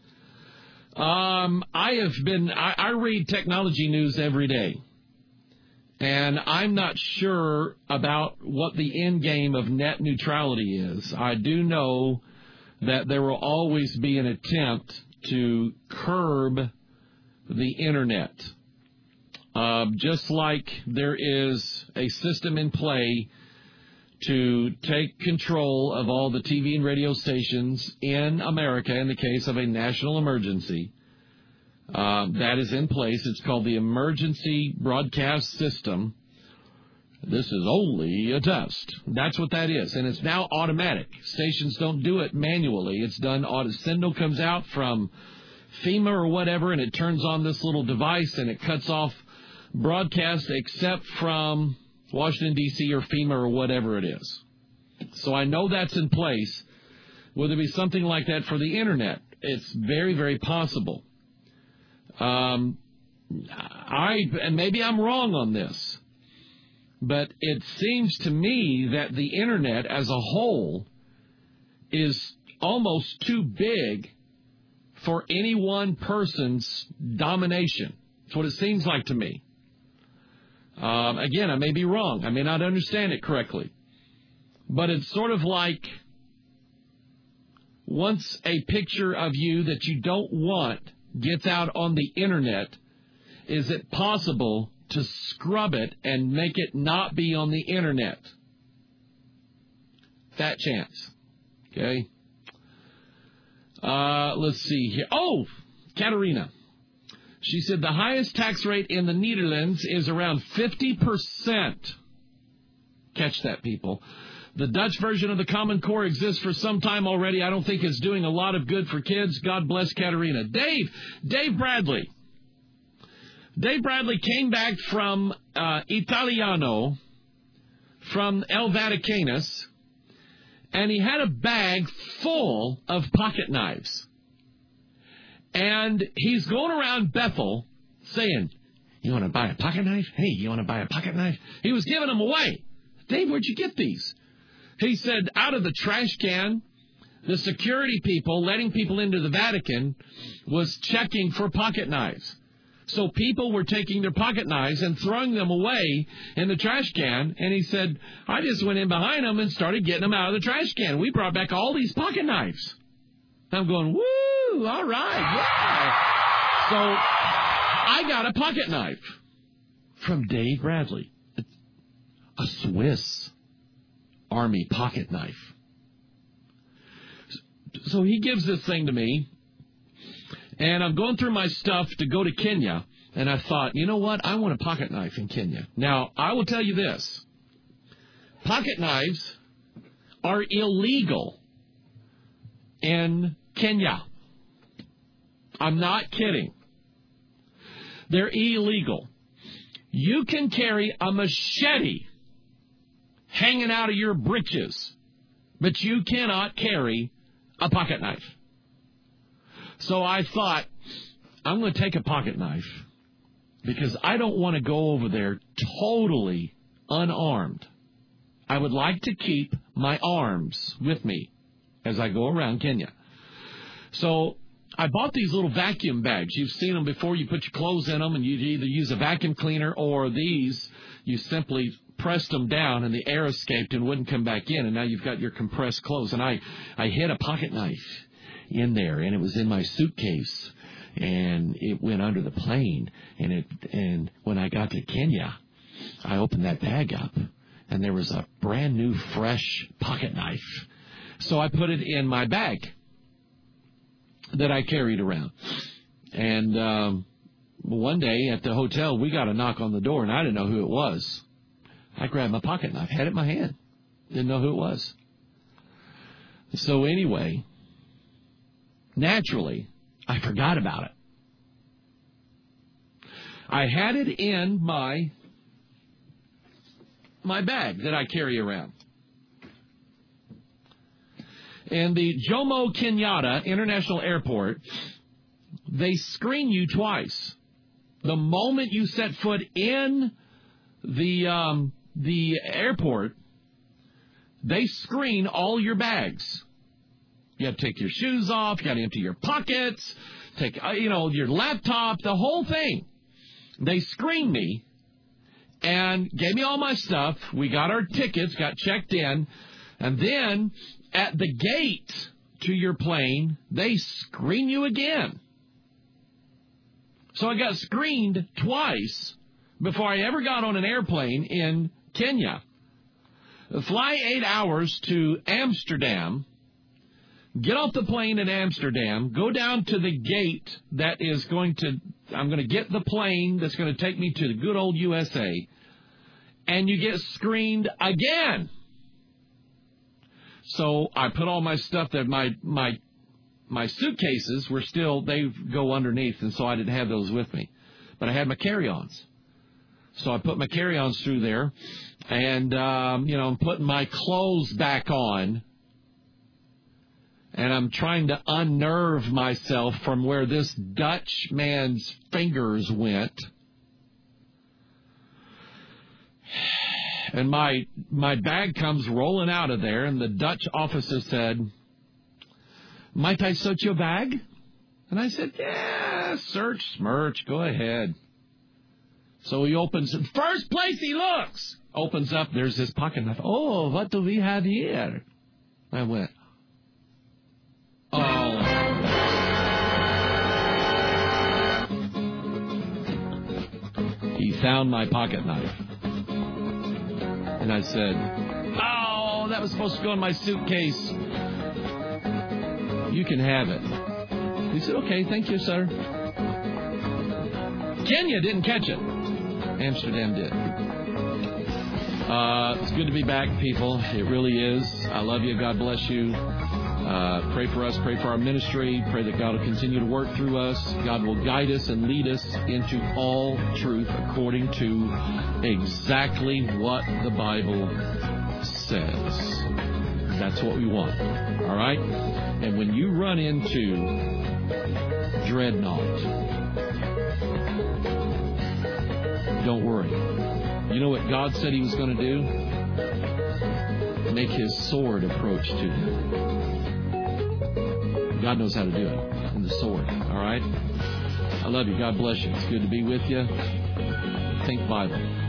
I read technology news every day. And I'm not sure about what the end game of net neutrality is. I do know that there will always be an attempt to curb the Internet. Just like there is a system in play to take control of all the TV and radio stations in America in the case of a national emergency. That is in place. It's called the Emergency Broadcast System. This is only a test. That's what that is. And it's now automatic. Stations don't do it manually. It's done. Signal comes out from FEMA or whatever, and it turns on this little device, and it cuts off broadcast except from Washington, D.C. or FEMA or whatever it is. So I know that's in place. Will there be something like that for the Internet? It's very, very possible. And maybe I'm wrong on this, but it seems to me that the Internet as a whole is almost too big for any one person's domination. That's what it seems like to me. Again, I may be wrong. I may not understand it correctly. But it's sort of like once a picture of you that you don't want gets out on the Internet, is it possible to scrub it and make it not be on the Internet? That chance. Okay. Let's see here. Oh, Katerina. She said the highest tax rate in the Netherlands is around 50%. Catch that, people. The Dutch version of the Common Core exists for some time already. I don't think it's doing a lot of good for kids. God bless Katerina. Dave Bradley. Dave Bradley came back from Italiano, from El Vaticanus, and he had a bag full of pocket knives. And he's going around Bethel saying, you want to buy a pocket knife? Hey, you want to buy a pocket knife? He was giving them away. Dave, where'd you get these? He said, out of the trash can, the security people letting people into the Vatican was checking for pocket knives. So people were taking their pocket knives and throwing them away in the trash can. And he said, I just went in behind them and started getting them out of the trash can. We brought back all these pocket knives. I'm going, woo, all right, yeah. So I got a pocket knife from Dave Bradley, a Swiss Army pocket knife. So he gives this thing to me, and I'm going through my stuff to go to Kenya, and I thought, you know what? I want a pocket knife in Kenya. Now, I will tell you this. Pocket knives are illegal in Kenya. I'm not kidding. They're illegal. You can carry a machete hanging out of your breeches, but you cannot carry a pocket knife. So I thought, I'm going to take a pocket knife because I don't want to go over there totally unarmed. I would like to keep my arms with me as I go around Kenya. So I bought these little vacuum bags. You've seen them before. You put your clothes in them, and you either use a vacuum cleaner or these. You simply pressed them down, and the air escaped and wouldn't come back in, and now you've got your compressed clothes. And I hid a pocket knife in there, and it was in my suitcase, and it went under the plane. And when I got to Kenya, I opened that bag up, and there was a brand new, fresh pocket knife. So I put it in my bag that I carried around. And one day at the hotel, we got a knock on the door, and I didn't know who it was. I grabbed my pocket knife, had it in my hand, didn't know who it was. So anyway, naturally, I forgot about it. I had it in my bag that I carry around. And the Jomo Kenyatta International Airport, they screen you twice. The moment you set foot in the airport, they screen all your bags. You have to take your shoes off. You got to empty your pockets. Take your laptop, the whole thing. They screened me and gave me all my stuff. We got our tickets, got checked in, and then at the gate to your plane, they screen you again. So I got screened twice before I ever got on an airplane in Kenya. Fly 8 hours to Amsterdam, get off the plane in Amsterdam, go down to the gate that is I'm going to get the plane that's going to take me to the good old USA, and you get screened again. So I put all my stuff there. My suitcases were still, they go underneath, and so I didn't have those with me. But I had my carry-ons. So I put my carry-ons through there, and, I'm putting my clothes back on, and I'm trying to unnerve myself from where this Dutch man's fingers went. And my bag comes rolling out of there, and the Dutch officer said, "Might I search your bag?" And I said, "Yeah, search, smirch, go ahead." So he opens, first place he looks, opens up, there's his pocket knife. "Oh, what do we have here?" I went, "Oh." He found my pocket knife. And I said, "Oh, that was supposed to go in my suitcase. You can have it." He said, "Okay, thank you, sir." Kenya didn't catch it. Amsterdam did. It's good to be back, people. It really is. I love you. God bless you. Pray for us. Pray for our ministry. Pray that God will continue to work through us. God will guide us and lead us into all truth according to exactly what the Bible says. That's what we want. All right? And when you run into dreadnought, don't worry. You know what God said he was going to do? Make his sword approach to him. God knows how to do it in the sword. All right? I love you. God bless you. It's good to be with you. Think Bible.